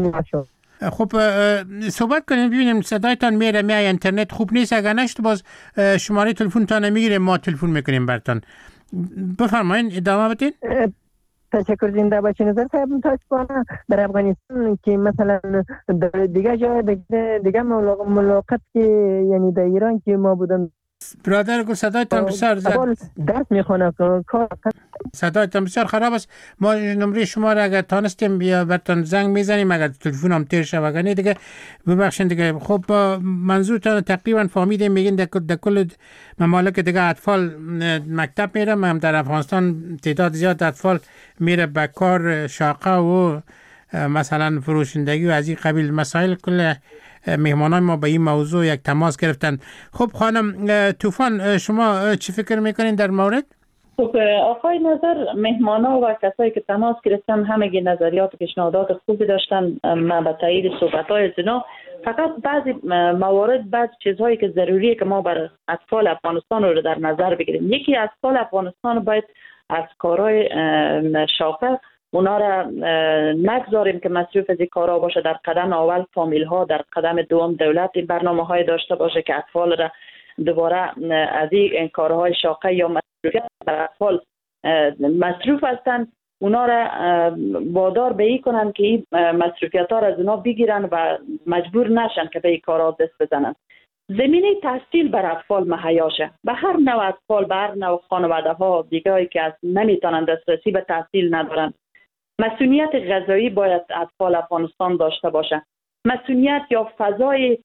خب صحبت کنیم ببینیم صدایتان میره. می اینترنت خوب نیست، اگر نشد باز شماره تلفنتان میگیریم ما تلفن میکنیم براتون. بفرمایید ادامه بدین. تشکر. زنده باشین. نظر صاحب متاسفانه در افغانستان که مثلا در دیگه جای دیگه, دیگه ملاقات که یعنی در ایران که ما بودم برادر گفت صدایتان بسیار زد درس میخونه کار صدایتان بسیار خراب است. ما نمره شما را اگر تانستیم بیا براتون زنگ میزنیم اگر تلفن هم تیر شه وگرنه دیگه ببخشید دیگه. خب منظورتان تقریبا فهمیدیم. میگین در کل ممالک دیگه اطفال مکتب میره، هم در افغانستان تعداد زیاد اطفال میره به کار شاقه و مثلا فروشندگی و از این قبیل مسائل. کل مهمانان ما به این موضوع یک تماس گرفتن. خب خانم طوفان شما چی فکر میکنین در مورد؟ خب آقای نظر مهمانا و کسایی که تماس گرفتن همگی نظریات و پیشنهادات خوبی داشتن. من به تایید صحبت‌های از اینا فقط بعضی موارد بعضی چیزهایی که ضروریه که ما بر اطفال افغانستان رو در نظر بگیریم. یکی اطفال افغانستان باید از کارهای شاقه اونا را نگذاریم که مصروف از این کارها باشه. در قدم اول فامیل ها، در قدم دوم دولت این برنامه های داشته باشه که اطفال را دوباره از این کارهای شاقه یا مصروفیت بر اطفال مصروف هستند، اونا را وادار به این کنن که این مصروفیت ها را از اونا بگیرن و مجبور نشن که به این کارها دست بزنن. زمینه تحصیل بر اطفال مهیا شه. به هر نوع اطفال، به هر نوع خانواده ها دیگه که از نمیتونن دسترسی به تحصیل ندارن، مسئولیت غذایی باید اطفال افغانستان داشته باشه. مسئولیت یا فضای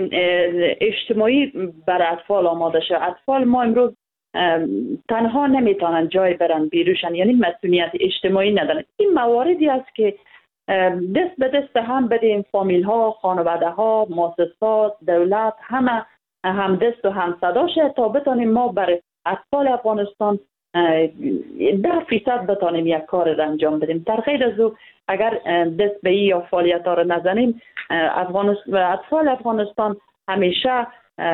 اجتماعی بر اطفال آماده شه. اطفال ما امروز تنها نمیتونن جای برن بیروشن، یعنی مسئولیت اجتماعی ندارن. این مواردی است که دست به دست هم بدیم، فامیل ها، خانواده ها، مؤسسات، دولت، همه هم دست و هم صدا شه تا بتانیم ما برای اطفال افغانستان ده فیصد بتانیم یک کار را انجام بدیم. در غیر از او اگر دست به این یا فعالیت ها را نزنیم، اطفال افغانستان همیشه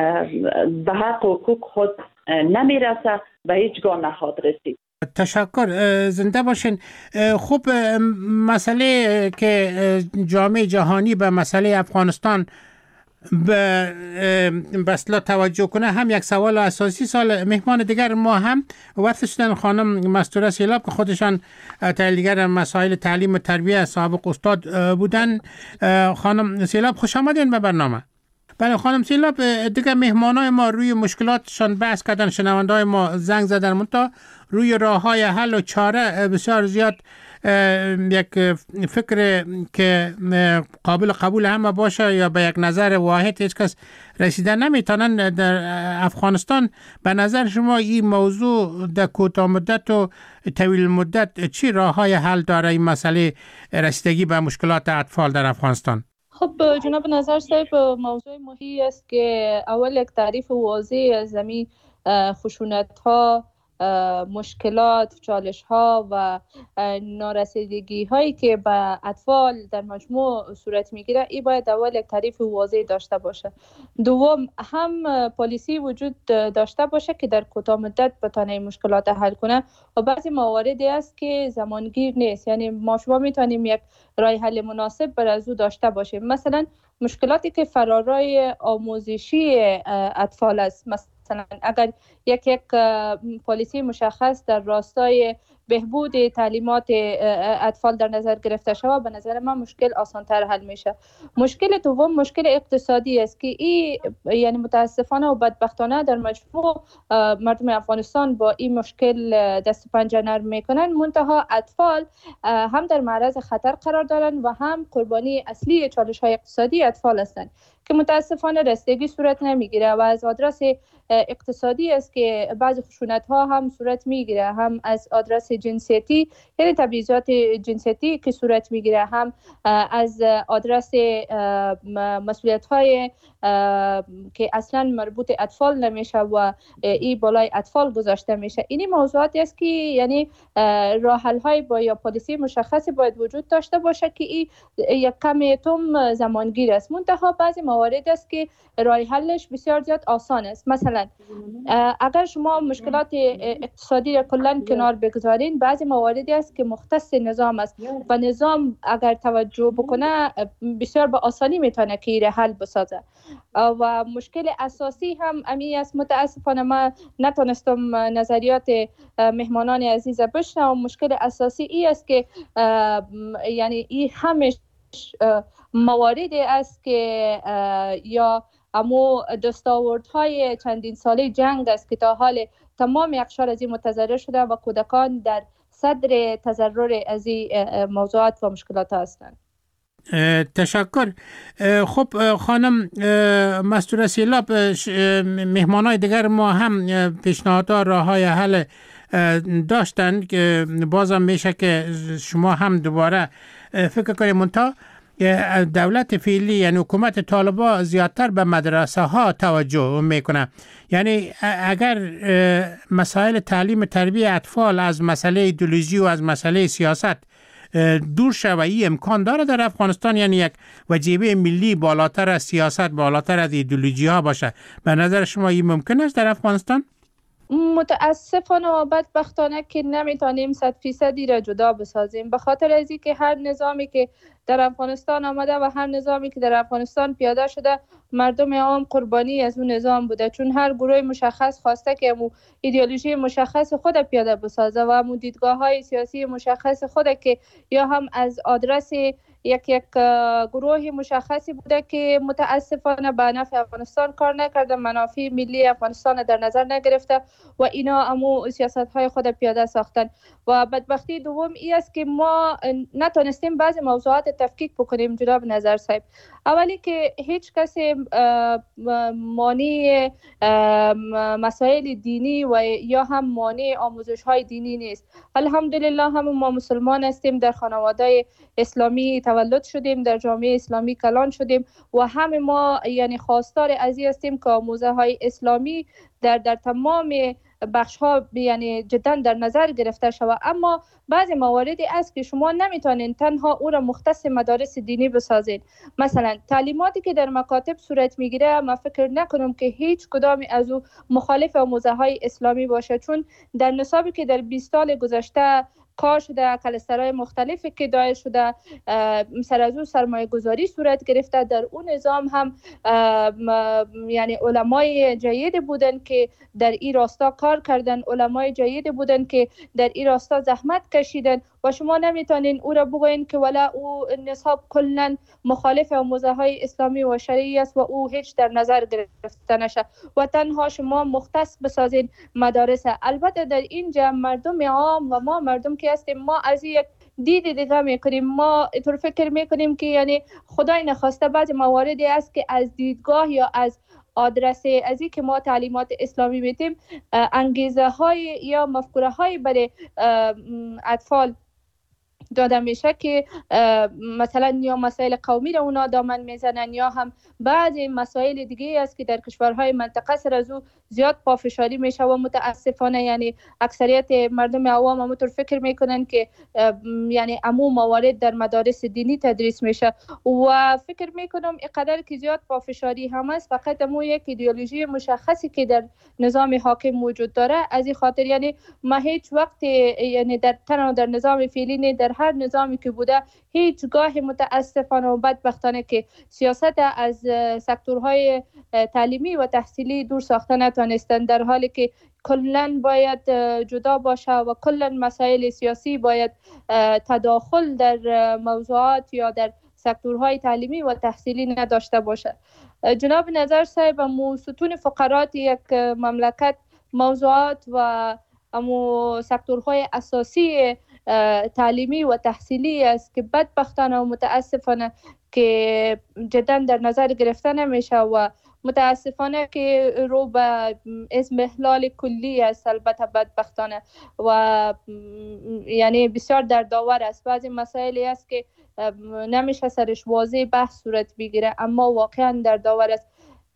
به حق و حقوق خود نمیرسه و هیچگاه نخواهد رسید. تشکر، زنده باشین. خب مسئله که جامعه جهانی به مسئله افغانستان به بسلا توجه کنه هم یک سوال اساسی. سال مهمان دیگر ما هم وقت شدن خانم مستوره سیلاب که خودشان دیگر مسائل تعلیم و تربیت سابق استاد بودن. خانم سیلاب خوش آمدین به برنامه. بله خانم سیلاب، دیگه مهمانای ما روی مشکلاتشان بحث کردن، شنوندای ما زنگ زدن، منتها روی راه‌های حل و چاره بسیار زیاد یک فکر که قابل قبول همه باشه یا به یک نظر واحد هیچ کس رسیدن نمیتونن. در افغانستان به نظر شما این موضوع در کوتاه مدت و طویل مدت چی راه‌های حل داره این مسئله رسیدگی به مشکلات اطفال در افغانستان؟ خب جناب نظر صاحب، موضوع مهمی است که اول یک تعریف واضح از زمین خشونت ها، مشکلات، چالش ها و نارسیدگی هایی که به اطفال در مجموع صورت میگیره، این باید اول یک تعریف واضح داشته باشه. دوم، هم پالیسی وجود داشته باشه که در کوتاه مدت بتونه مشکلات حل کنه و بعضی مواردی است که زمانگیر نیست، یعنی ما شما میتونیم یک راه حل مناسب بر از او داشته باشیم. مثلا مشکلاتی که فرارای آموزشی اطفال است، مثلا اگر یک یک پالیسی مشخص در راستای بهبود تعلیمات اطفال در نظر گرفته شود، به نظر من مشکل آسان‌تر حل میشه. مشکل دوم مشکل اقتصادی است که این یعنی متاسفانه و بدبختانه در مجموع مردم افغانستان با این مشکل دست و پنجه نرم میکنن، منتها اطفال هم در معرض خطر قرار دارن و هم قربانی اصلی چالش های اقتصادی اطفال هستند که متاسفانه رسیدگی صورت نمیگیره و از آدرس اقتصادی است که بعضی خشونت ها هم صورت میگیره، هم از آدرس جنسیتی یعنی تبعیضات جنسیتی که صورت میگیره، هم از آدرس مسئولیت های که اصلا مربوط اطفال نمیشه و این بالای اطفال گذاشته میشه. اینی موضوعاتی است که یعنی راه حل های با یا پالیسی مشخصی باید وجود داشته باشه که این یک کمی تم زمانگیر است، منتها بعضی موارد است که راه حلش بسیار زیاد آسان است. مثلا اگر شما مشکلات اقتصادی را کلا کنار بگذارین، بعضی مواردی است که مختص نظام است و نظام اگر توجه بکنه بسیار به آسانی میتونه که این حل بسازه. و مشکل اساسی هم امی است، متاسفانه من نتونستم نظریات مهمانان عزیز بشنوم. مشکل اساسی ای است که یعنی این همش مواردی است که یا اما دستاوردهای چندین ساله جنگ است که تا حال تمام اقشار از این متضرر شده و کودکان در صدر تضرر از این موضوعات و مشکلات هستند. تشکر. خب خانم مستوره سیلاب، مهمانای دیگر ما هم پیشنهادها راههای حل داشتند که بازم میشه که شما هم دوباره فکر کنید. منتها دولت فعلی یعنی حکومت طالبان زیادتر به مدرسه ها توجه میکنه، یعنی اگر مسائل تعلیم تربیت اطفال از مسئله ایدئولوژی و از مسئله سیاست دور شود، این امکان داره در افغانستان، یعنی یک وجیبه ملی بالاتر از سیاست، بالاتر از ایدئولوژی ها باشه. به نظر شما این ممکن است در افغانستان؟ متاسفانه و بدبختانه که نمیتونیم صد فیصدی را جدا بسازیم، به خاطر از اینکه هر نظامی که در افغانستان آمده و هر نظامی که در افغانستان پیاده شده مردم عام قربانی از اون نظام بوده، چون هر گروه مشخص خواسته که امو ایدئولوژی مشخص خود پیاده بسازه و امو دیدگاه های سیاسی مشخص خود که یا هم از آدرس یک یک گروه مشخصی بوده که متاسفانه به نفع افغانستان کار نکرده، منافع ملی افغانستان در نظر نگرفته و اینا امو سیاست های خود پیاده ساختن. و بدبختی دوم ای است که ما نتونستیم بعضی موضوعات تفکیک بکنیم جناب نظر صاحب. اولی که هیچ کسی مانع مسائل دینی و یا هم مانع آموزش های دینی نیست. الحمدلله هم ما مسلمان هستیم، در خانواده اسلامی تولد شدیم، در جامعه اسلامی کلان شدیم و همه ما یعنی خواستار از این هستیم که آموزه های اسلامی در در تمام بخش ها یعنی جدا در نظر گرفته شود. اما بعضی مواردی است که شما نمیتونین تنها او را مختص مدارس دینی بسازین. مثلا تعلیماتی که در مکاتب صورت میگیره ما فکر نکنم که هیچ کدام از او مخالف آموزه های اسلامی باشه، چون در نصابی که در بیست سال گذشته کار شده، کلسترهای مختلفی که دایر شده، سر از اون سرمایه گذاری صورت گرفته، در اون نظام هم یعنی علمای جید بودن که در این راستا کار کردن، علمای جید بودن که در این راستا زحمت کشیدن و شما نمیتونین او را بگوین که ولا او نصاب کلن مخالف آموزه های اسلامی و شرعی است و او هیچ در نظر گرفته نشه و تنها شما مختص بسازین مدارس. البته در اینجا مردم عام و ما مردم که هستیم ما از یک دید دیگه میکنیم، ما اینطور فکر میکنیم که یعنی خدای نخواسته بعض مواردی است که از دیدگاه یا از آدرسه از این که ما تعلیمات اسلامی میتیم انگیزه های یا مفکوره های برای اطفال داده میشه که مثلا یا مسائل قومی را اونا دامن میزنن یا هم بعضی مسائل دیگه است که در کشورهای منطقه سر از او زیاد پافشاری میشه و متاسفانه یعنی اکثریت مردم عوام همونطور فکر میکنن که یعنی عموم موارد در مدارس دینی تدریس میشه و فکر میکنم اینقدر که زیاد پافشاری هم است فقط امو یک ایدئولوژی مشخصی که در نظام حاکم موجود داره. از این خاطر یعنی ما هیچ وقت یعنی در تنها در نظام فعلی در هر نظامی که بوده هیچگاه متاسفانه و بدبختانه که سیاست از سکتورهای تعلیمی و تحصیلی دور ساخته نتونستن، در حالی که کلن باید جدا باشه و کلن مسائل سیاسی باید تداخل در موضوعات یا در سکتورهای تعلیمی و تحصیلی نداشته باشه. جناب نظر صاحب امو ستون فقرات یک مملکت موضوعات و امو سکتورهای اساسی تعلیمی و تحصیلی است که بدبختانه و متاسفانه که جدا در نظر گرفته نمیشه و متاسفانه که رو به اضمحلال کلی است. البته بدبختانه و یعنی بسیار دردآور است. بعضی مسائلی است که نمیشه سرش واضح بحث صورت بگیره اما واقعا دردآور است.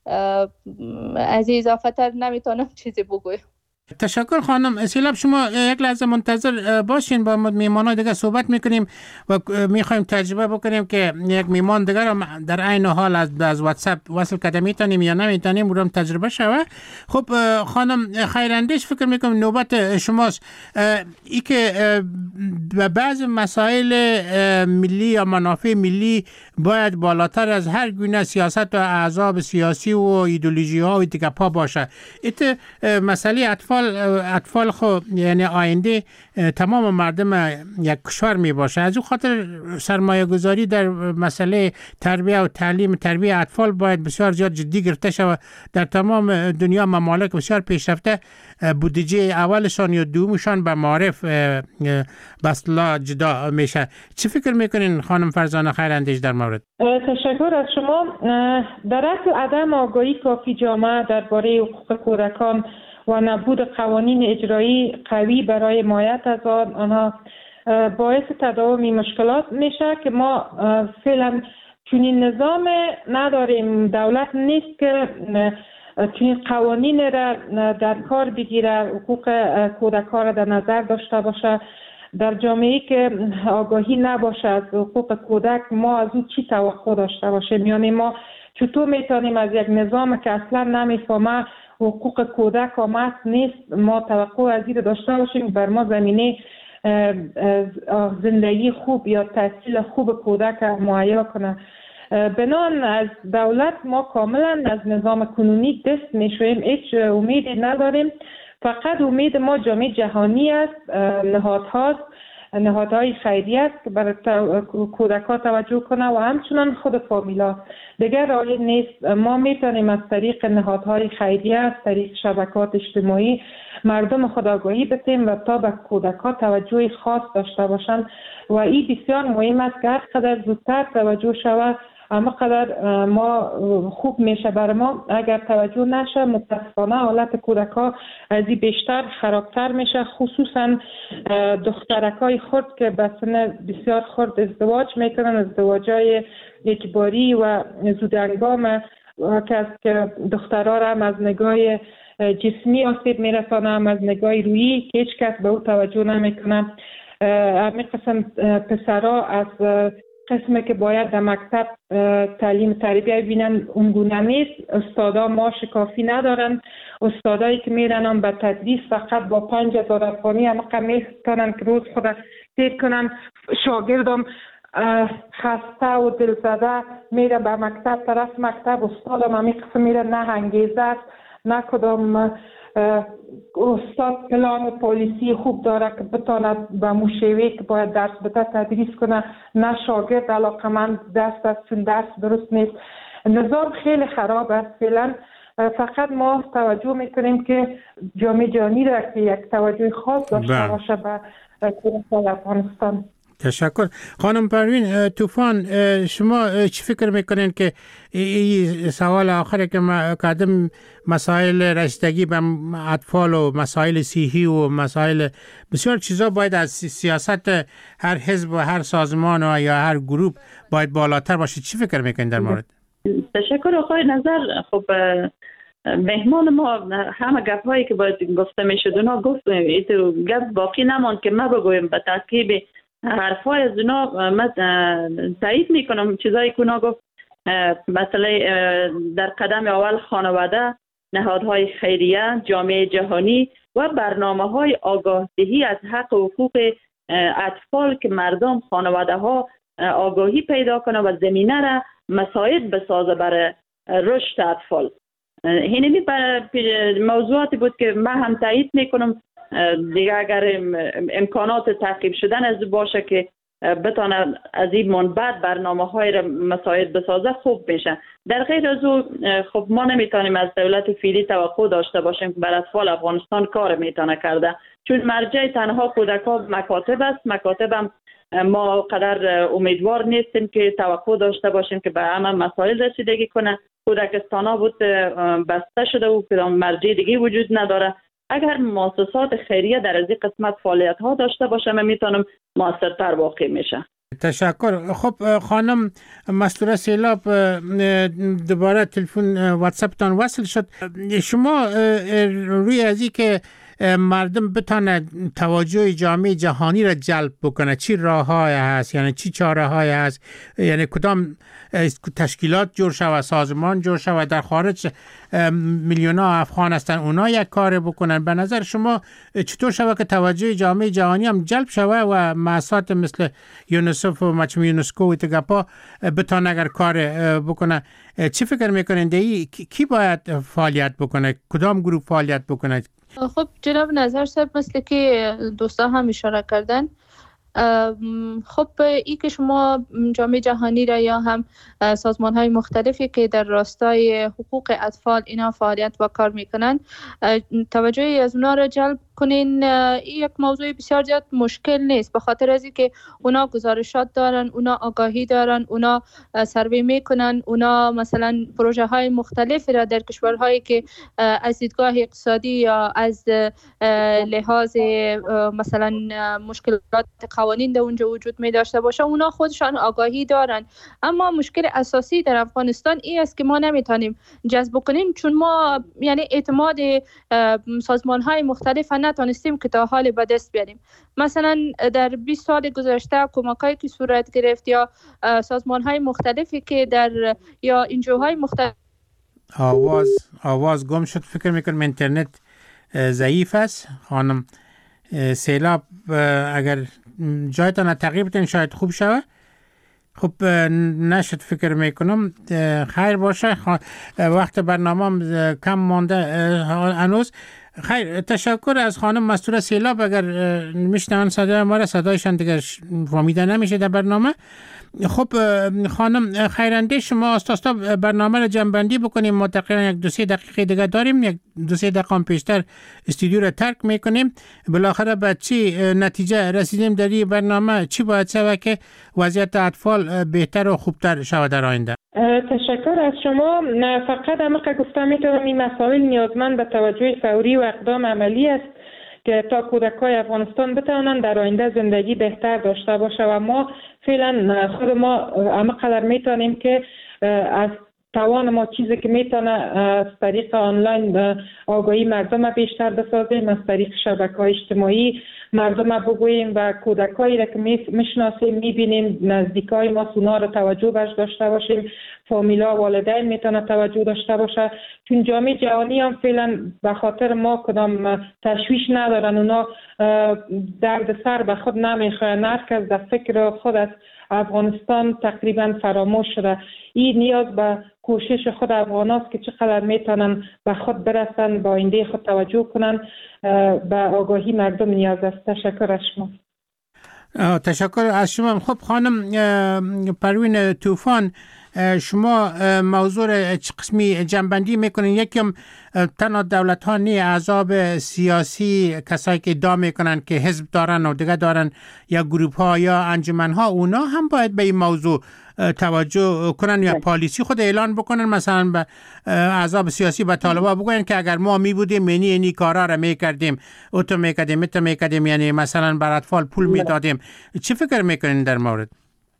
از اضافه تر نمیتونم چیزی بگویم. تشکر خانم سیلاب. شما یک لحظه منتظر باشین، با میهمانان دیگه صحبت میکنیم و میخوایم تجربه بکنیم که یک میهمان دیگه را در عین حال از از واتساپ وصل کردن میتونیم یا نمیتونیم، اونم تجربه شوه. خب خانم خیراندیش فکر میکنم نوبت شماست. ای که بعض مسائل ملی یا منافع ملی باید بالاتر از هر گونه سیاست و احزاب سیاسی و ایدئولوژی ها و دیگه پا باشه. ایت مسئله اطفال اطفال خو یعنی آینده تمام مردم یک کشور می باشه. از اون خاطر سرمایه گذاری در مسئله تربیه و تعلیم تربیه اطفال باید بسیار زیاد جدی گرفته شود. در تمام دنیا ممالک بسیار پیشرفته بودجه اولشان یا دومشان به معارف بسلا جدا میشه. چه فکر میکنین خانم فرزانه خیراندیش در مورد؟ تشکر از شما. در اصل عدم آگاهی کافی جامعه درباره حقوق کودکان و نبود قوانین اجرایی قوی برای حمایت از آنها باعث تداوم مشکلات میشه که ما فعلا چنین نظام نداریم. دولت نیست که چنین قوانین را در کار بگیره، حقوق کودکان را در نظر داشته باشه. در جامعه‌ای که آگاهی نباشه از حقوق کودک ما از او چی توقع داشته باشیم؟ یعنی ما چطور میتونیم از یک نظام که اصلا نمیفهمه حقوق کودک آمد نیست. ما توقع از این داشته باشیم بر ما زمینه زندگی خوب یا تحصیل خوب کودک مهیا کنه. بنان از دولت ما کاملا از نظام کنونی دست میشویم، هیچ امیدی نداریم. فقط امید ما جامعه جهانی است، نهادهاست، نهادهای خیریه است که برای کودکان توجه کنه و همچنان خود فامیلا. دیگر راهی نیست. ما میتونیم از طریق نهادهای خیریه، از طریق شبکات اجتماعی مردم خود آگاهی بدیم و تا به کودکان توجه خاص داشته باشند و این بسیار مهم است که هر قدر زودتر توجه شود اما قدر ما خوب میشه. برای ما اگر توجه نشه متاسفانه حالت کودکان از این بیشتر خرابتر میشه، خصوصا دخترکای خرد که به سن بسیار خرد ازدواج میکنن، ازدواجای اجباری و زودهنگام که دخترها را هم از نگاه جسمی آسیب میرسانه، هم از نگاه روحی که هیچ کس به او توجه نمیکنه. همین قسم پسرها از قسمی که باید در مکتب تعلیم تربیت بینن اونگونه نیست. استادا معاش کافی ندارن. استادایی که میرن به تدریس فقط با پنج هزار افغانی هم میکنن که روز خود تیر کنن. شاگردم خسته و دلزده میره به مکتب، طرف مکتب استادم همین قسم میره نه انگیزه است، نه کدام استاد پلان پالیسی خوب داره که بتاند به موشوی که باید درس بده تدریس کنه، نه شاگرد علاقمند دست است چون درس درست نیست. نظام خیلی خراب است فعلا. فقط ما توجه میکنیم که جامعه جهانی را که یک توجه خاص داشته باشه به کودکان افغانستان. تشکر. خانم پروین طوفان، شما چی فکر میکنین که این سوال آخره که قدم مسائل رسیدگی به اطفال و مسائل صحی و مسائل بسیار چیزا باید از سیاست هر حزب و هر سازمان و یا هر گروه باید بالاتر باشه، چی فکر میکنین در مورد؟ تشکر آقای نظر. خب مهمان ما همه گپ هایی که باید گفته میشد اونا گفت، ایتو گپ باقی نماند که ما بگویم. به ترکیب حرفای از اونا من تایید میکنم چیزایی که اونا گفت. مثلا در قدم اول خانواده، نهادهای خیریه، جامعه جهانی و برنامه های آگاهی از حق و حقوق اطفال که مردم خانواده ها آگاهی پیدا کنه و زمینه را مساعد بسازه برای رشد اطفال. اینمی موضوعاتی بود که من هم تایید میکنم. دیگه اگر امکانات تعقیب شدن از باشه که بتونه از این منبع برنامه های را مساعد بسازه خوب میشه. در غیر از او خب ما نمیتونیم از دولت فعلی توقع داشته باشیم که بر اطفال افغانستان کار میتونه کرده، چون مرجع تنها کودکان مکاتب است. مکاتب هم ما قدر امیدوار نیستیم که توقع داشته باشیم که به همه مسائل رسیدگی کنه. کودکستانا بود بسته شده و کدام مرجع دیگه وجود نداره. اگر مؤسسات خیریه در از این قسمت فعالیت ها داشته باشه من میتونم موثرتر واقع میشه. تشکر. خب خانم مستوره سیلاب، دوباره تلفن واتساپ تان وصل شد. شما روی از این که مردم بتونه توجه جامعه جهانی را جلب بکنه چی راه‌های هست، یعنی چی چاره‌های هست، یعنی کدام تشکیلات جور شود، سازمان جور شود در خارج میلیون‌ها افغان هستن اونا یک کار بکنن؟ به نظر شما چطور شود که توجه جامعه جهانی هم جلب شود و مؤسسات مثل یونیسف و مجموعه یونسکو و تگپا بتونه اگر کار بکنه؟ چی فکر میکنین دی کی باید فعالیت بکنه، کدام گروه فعالیت بکنه؟ خب جناب نظر صاحب مثل که دوستا هم اشاره کردن، خب ای که شما جامعه جهانی را یا هم سازمان های مختلفی که در راستای حقوق اطفال اینا فعالیت و کار میکنن توجه از اونا را جلب کنین، این یک موضوع بسیار زیاد مشکل نیست، به خاطر از اینکه اونا گزارشات دارن، اونا آگاهی دارن، اونا سروی میکنن، اونا مثلا پروژه های مختلفی را در کشورهایی که از دیدگاه اقتصادی یا از لحاظ مثلا مشکلات قوانین در اونجا وجود می داشته باشه اونا خودشان آگاهی دارن. اما مشکل اساسی در افغانستان این است که ما نمیتونیم جذب کنیم، چون ما یعنی اعتماد سازمان های مختلف نتونستیم که تا حال به دست بیاریم. مثلا در بیست سال گذشته کمکایی که صورت گرفت یا سازمان های مختلفی که در یا انجیوهای مختلف آواز آواز گم شد. فکر میکنم اینترنت ضعیف است. خانم سیلاب اگر جایتان تغییر بدین شاید خوب شود. خب نشد فکر میکنم. خیر باشه، وقت برنامه کم مانده هنوز. خیر، تشکر از خانم مستوره سیلاب. اگر میشنون صدای ما را، صدایشان دیگر فهمیده نمیشه در برنامه. خب خانم خیرنده، شما استاستا برنامه را جنبندی بکنیم. ما تقریبا یک دو سه دقیقه دیگه داریم، یک دو سه دقیقه پیشتر استودیو را ترک میکنیم. بالاخره به چی نتیجه رسیدیم در این برنامه؟ چی باید شود که وضعیت اطفال بهتر و خوبتر شود در آینده؟ تشکر از شما. فقط همه گفته میتونم این مسائل نیازمند به توجه فوری و اقدام عملی است که تا کودکای افغانستان بتوانند در آینده زندگی بهتر داشته باشه و ما فعلا خود ما همه قدر میتونیم که از توان ما چیزی که میتونه از طریق آنلاین آگاهی مردم بیشتر بسازیم، از طریق شبکه‌های اجتماعی مردم بگوییم و کودکایی را که میشناسیم میبینیم نزدیکای ما اونا رو توجه بهش داشته باشیم. فامیلا والدین میتونه توجه داشته باشه، چون جامعه جهانی هم فعلا به خاطر ما کدام تشویش ندارن. اونا درد سر به خود نمیخوان. هر کس در فکر خود از افغانستان تقریبا فراموش شده. این نیاز به کوشش خود افغان است که چقدر میتونن به خود برسن، با آینده خود توجه کنن. به آگاهی مردم نیاز است. تشکر از شما. تشکر از شما. خب خانم پروین طوفان، شما موضوع چه قسمی جنبندی میکنین؟ یکم تنها دولت ها نی، احزاب سیاسی، کسایی که ادعا میکنن که حزب دارن و دیگه دارن، یا گروپ ها یا انجمن ها، اونا هم باید به این موضوع توجه کنن یا پالیسی خود اعلان بکنن. مثلا به احزاب سیاسی به طالبا بگوین که اگر ما می بودیم یعنی اینی کارا را میکردیم، اوتو میکردیم میتو میکردیم، یعنی مثلا بر اطفال پول میدادیم. چی فکر میکنین در مورد؟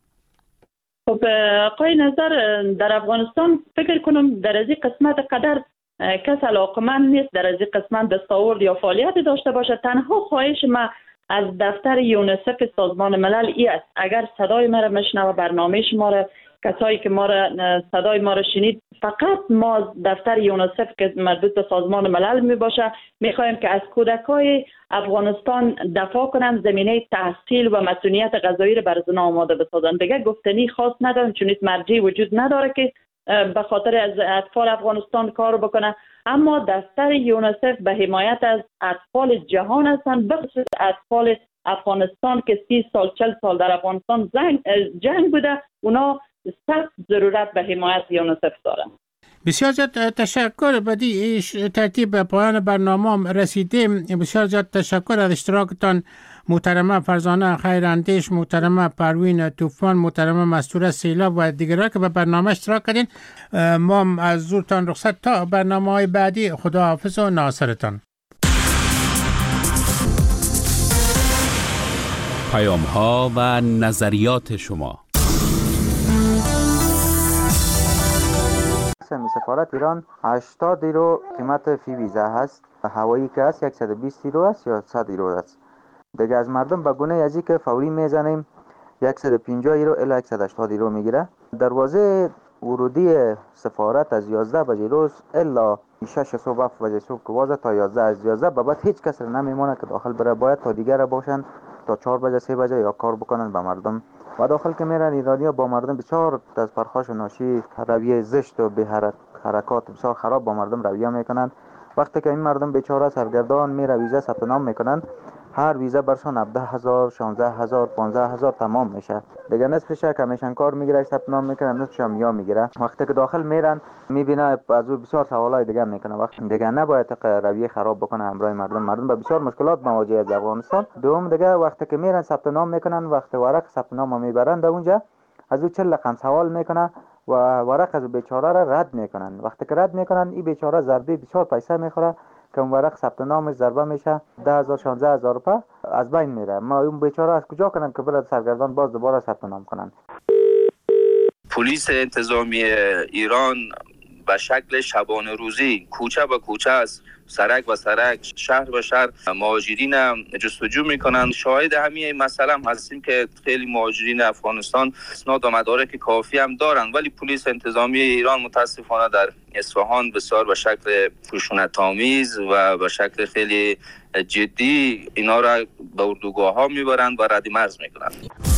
خب آقای نظر، در افغانستان فکر کنم در از این قسمت قدر کس علاقمند نیست در از این قسمت دستاورد یا فعالیت داشته باشه. تنها خواهش ما از دفتر یونسف سازمان ملل ای است، اگر صدای ما را میشنوه، برنامه شما را، کسایی که ما را صدای ما را شنید، فقط ما دفتر یونسف که مربوط به سازمان ملل می باشه میخوایم که از کودکای افغانستان دفاع کنن، زمینه تحصیل و مسئولیت غذایی را بر زنا آماده بسازن. دیگه گفتنی خاص ندارم، چون هیچ مرجعی وجود نداره که به خاطر از اطفال افغانستان کار بکنه. اما دفتر یونسف به حمایت از اطفال جهان هستند، بخصوص اطفال افغانستان که سی سال چل سال در افغانستان جنگ بوده. اونا سخت ضرورت به حمایت یونسف دارن. بسیار زیاد تشکر. بدی ترتیب به پایان برنامه رسیدیم. بسیار زیاد تشکر از اشتراکتان محترمه فرزانه خیراندیش، محترمه پروین طوفان، محترمه مستوره سیلاب و دیگران که به برنامه اشتراک کردین. ما از زورتان رخصت تا برنامه های بعدی. خدا حافظ و ناصرتان. پیام ها و نظریات شما. سفارت ایران هشتاد یورو قیمت فی ویزا هست. هوایی که هست صد و بیست یورو است یا صد یورو است. دیگه از مردم به گونه ازی که فوری میزنیم صد و پنجاه یورو الی صد و هشتاد یورو میگیره. دروازه ورودی سفارت از یازده بجه روز الا شش صبح هفت بجه صبح که وازه تا یازده، از یازده به بعد هیچ کس نمیمونه که داخل بره. باید تا دیگر باشن تا چهار بجه سه بجه یا کار بکنن به مردم. و داخل که میرن ایرانی‌ها با مردم بسیار از پرخاش و ناشی، رویه زشت و به حرکات بسیار خراب با مردم رویه میکنن. وقتی که این مردم بیچاره سرگردان میره ویزا ثبت نام میکنن، هر ویزا برشان هفده هزار، شانزده هزار، پانزده هزار تمام میشه. دیگه نصفش کمیشن کار میگیره، ثبت نام میکنه، نصفش هم یا میگیره. وقتی که داخل میرن میبینه از او بسیار سوالای دیگه میکنه. وقتی دیگه نباید رویه خراب بکنه همراه مردم. مردم به بسیار مشکلات مواجه از افغانستان. دوم دیگه وقتی که میرن ثبت نام میکنن، وقتی ورق ثبت نام میبرن در اونجا از او چهل رقم سوال میکنه و ورق از بیچاره را رد میکنن. وقتی که رد میکنن این بیچاره ضربه بسیار پیسه میخوره که اون ورق ثبت نامش ضربه میشه ده هزار شانزده هزار روپیه از بین میره. ما اون بیچاره از کجا کنن که برای سرگردان باز دوباره ثبت نام کنن؟ پلیس انتظامی ایران به شکل شبانه روزی کوچه به کوچه است، سرک و سرک، شهر به شهر مهاجرین جستجو میکنند. شاهد همین مسئله هم هستیم که خیلی مهاجرین افغانستان اسناد و مدارک کافی هم دارند، ولی پلیس انتظامی ایران متاسفانه در اصفهان بسیار به شکل خشونت‌آمیز و به شکل خیلی جدی اینا را به اردوگاه ها میبرند و رد مرز میکنند.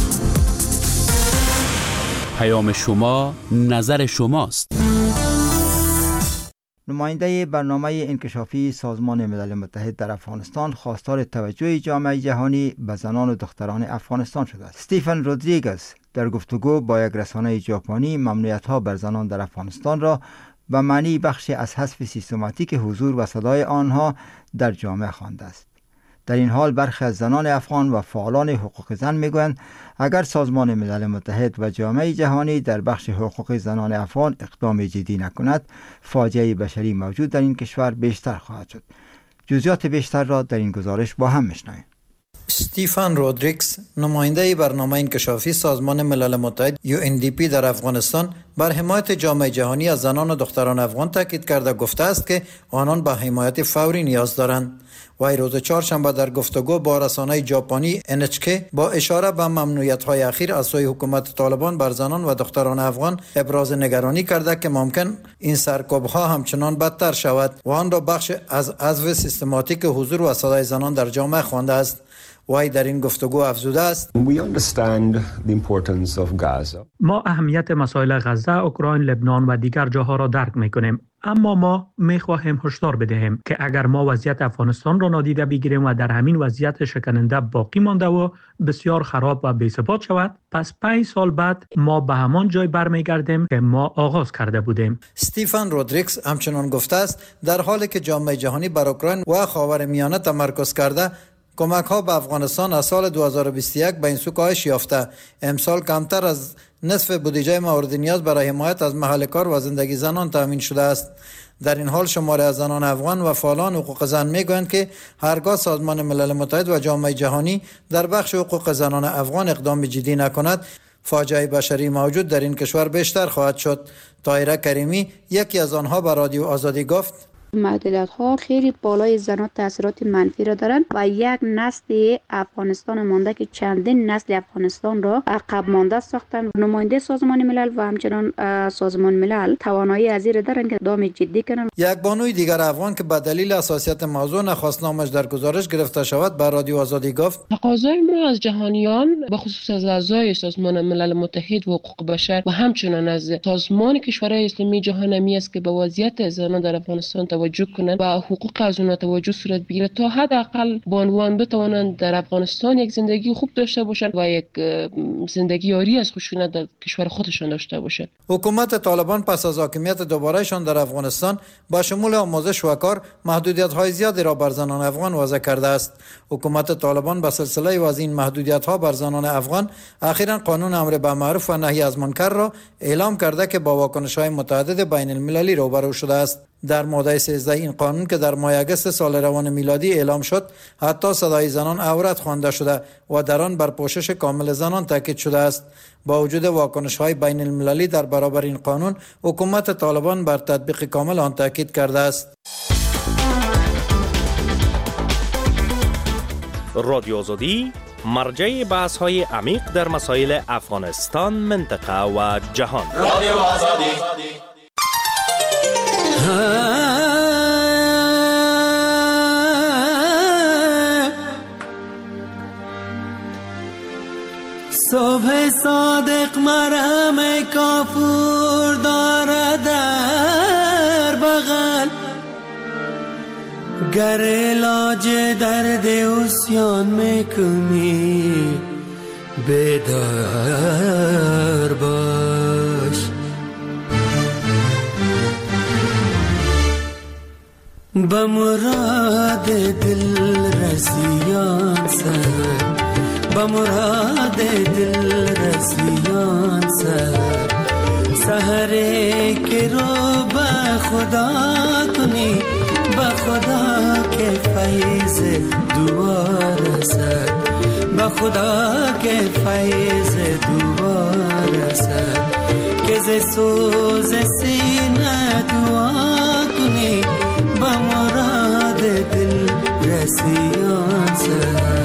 پیام شما، نظر شماست. نماینده برنامه انکشافی سازمان ملل متحد در افغانستان خواستار توجه جامعه جهانی به زنان و دختران افغانستان شده است. استیفن رودریگز در گفتگو با یک رسانه ژاپنی ممنوعیت‌ها بر زنان در افغانستان را به معنی بخشی از حذف سیستماتیک حضور و صدای آنها در جامعه خوانده است. در این حال برخی از زنان افغان و فعالان حقوق زن میگویند اگر سازمان ملل متحد و جامعه جهانی در بخش حقوق زنان افغان اقدام جدی نکند، فاجعه بشری موجود در این کشور بیشتر خواهد شد. جزئیات بیشتر را در این گزارش با هم میشنویم. استیفن رودریگز، نماینده برنامه انکشافی سازمان ملل متحد یو ان دی پی در افغانستان، بر حمایت جامعه جهانی از زنان و دختران افغان تاکید کرده گفته است که آنان به حمایت فوری نیاز دارند. وی روز چهارشنبه در گفتگو با رسانه ژاپنی ان اچ کی با اشاره به ممنوعیت‌های اخیر از سوی حکومت طالبان بر زنان و دختران افغان ابراز نگرانی کرده که ممکن این سرکوب‌ها همچنان بدتر شود و آن را بخش از حذف سیستماتیک حضور و صدای زنان در جامعه خوانده است. وی در این گفتگو افزوده است: ما اهمیت مسائل غزه، اوکراین، لبنان و دیگر جاها را درک می‌کنیم، اما ما می‌خواهیم هشدار بدهیم که اگر ما وضعیت افغانستان را نادیده بگیریم و در همین وضعیت شکننده باقی مانده و بسیار خراب و بی‌ثبات شود، پس پنج سال بعد ما به همان جای برمیگردیم که ما آغاز کرده بودیم. استیفن رودریگز همچنان گفته است در حالی که جامعه جهانی بر اوکراین و خاورمیانه تمرکز کرده، کمک ها به افغانستان از سال دو هزار و بیست و یک به این سو کاهش یافته. امسال کمتر از نصف بودجه مورد نیاز برای حمایت از محل کار و زندگی زنان تامین شده است. در این حال شماره از زنان افغان و فعالان حقوق زن میگویند که هرگاه سازمان ملل متحد و جامعه جهانی در بخش حقوق زنان افغان اقدام جدی نکند، فاجعه بشری موجود در این کشور بیشتر خواهد شد. طاهره کریمی، یکی از آنها، به رادیو آزادی گفت: محدودیت ها خیلی بالای زنان تاثیرات منفی را دارند و یک نسل افغانستان مانده که چندین نسل افغانستان را عقب مانده ساختند. نماینده سازمان ملل و همچنان سازمان ملل توانایی از این دارند که اقدام جدی کنند. یک بانوی دیگر افغان که به دلیل حساسیت موضوع نخواست نامش در گزارش گرفته شود به رادیو آزادی گفت: تقاضای ما از جهانیان به خصوص از اعضای سازمان ملل متحد و حقوق بشر و همچنان از سازمان کشورهای اسلامی جهانی است که به وضعیت زنان در افغانستان توجه کنند و حقوق از اونها توجه صورت بگیره تا حداقل بانوان بتوانند در افغانستان یک زندگی خوب داشته باشند و یک زندگی آری از خشونت در کشور خودشان داشته باشند. حکومت طالبان پس از حاکمیت دوبارهشان در افغانستان با شمول آموزش و کار محدودیت‌های زیادی را بر زنان افغان وضع کرده است. حکومت طالبان به سلسله از این محدودیت‌ها بر زنان افغان اخیراً قانون امر بالمعروف و نهی از منکر را اعلام کرده که با واکنش‌های متعدد بین المللی روبرو شده است. در ماده سیزده این قانون که در ماه اگست سال روان میلادی اعلام شد، حتی صدای زنان عورت خوانده شده و در آن بر پوشش کامل زنان تاکید شده است. با وجود واکنش‌های بین المللی در برابر این قانون، حکومت طالبان بر تطبیق کامل آن تاکید کرده است. رادیو آزادی مرجع بحث‌های عمیق در مسائل افغانستان، منطقه و جهان. رادیو آزادی. صبح صادق مرهم کافور دارد در بغل، گر علاج درد عصیان میکنی بیدار باش. به مراد دل رسیان سر، به مراد دل رسیان سر، سحره که رو به خدا کنی، به خدا که فیض دوار سر، به خدا که فیض دوار نرسد که ز سوز سینه دعا کنی به مراد دل رسیان سر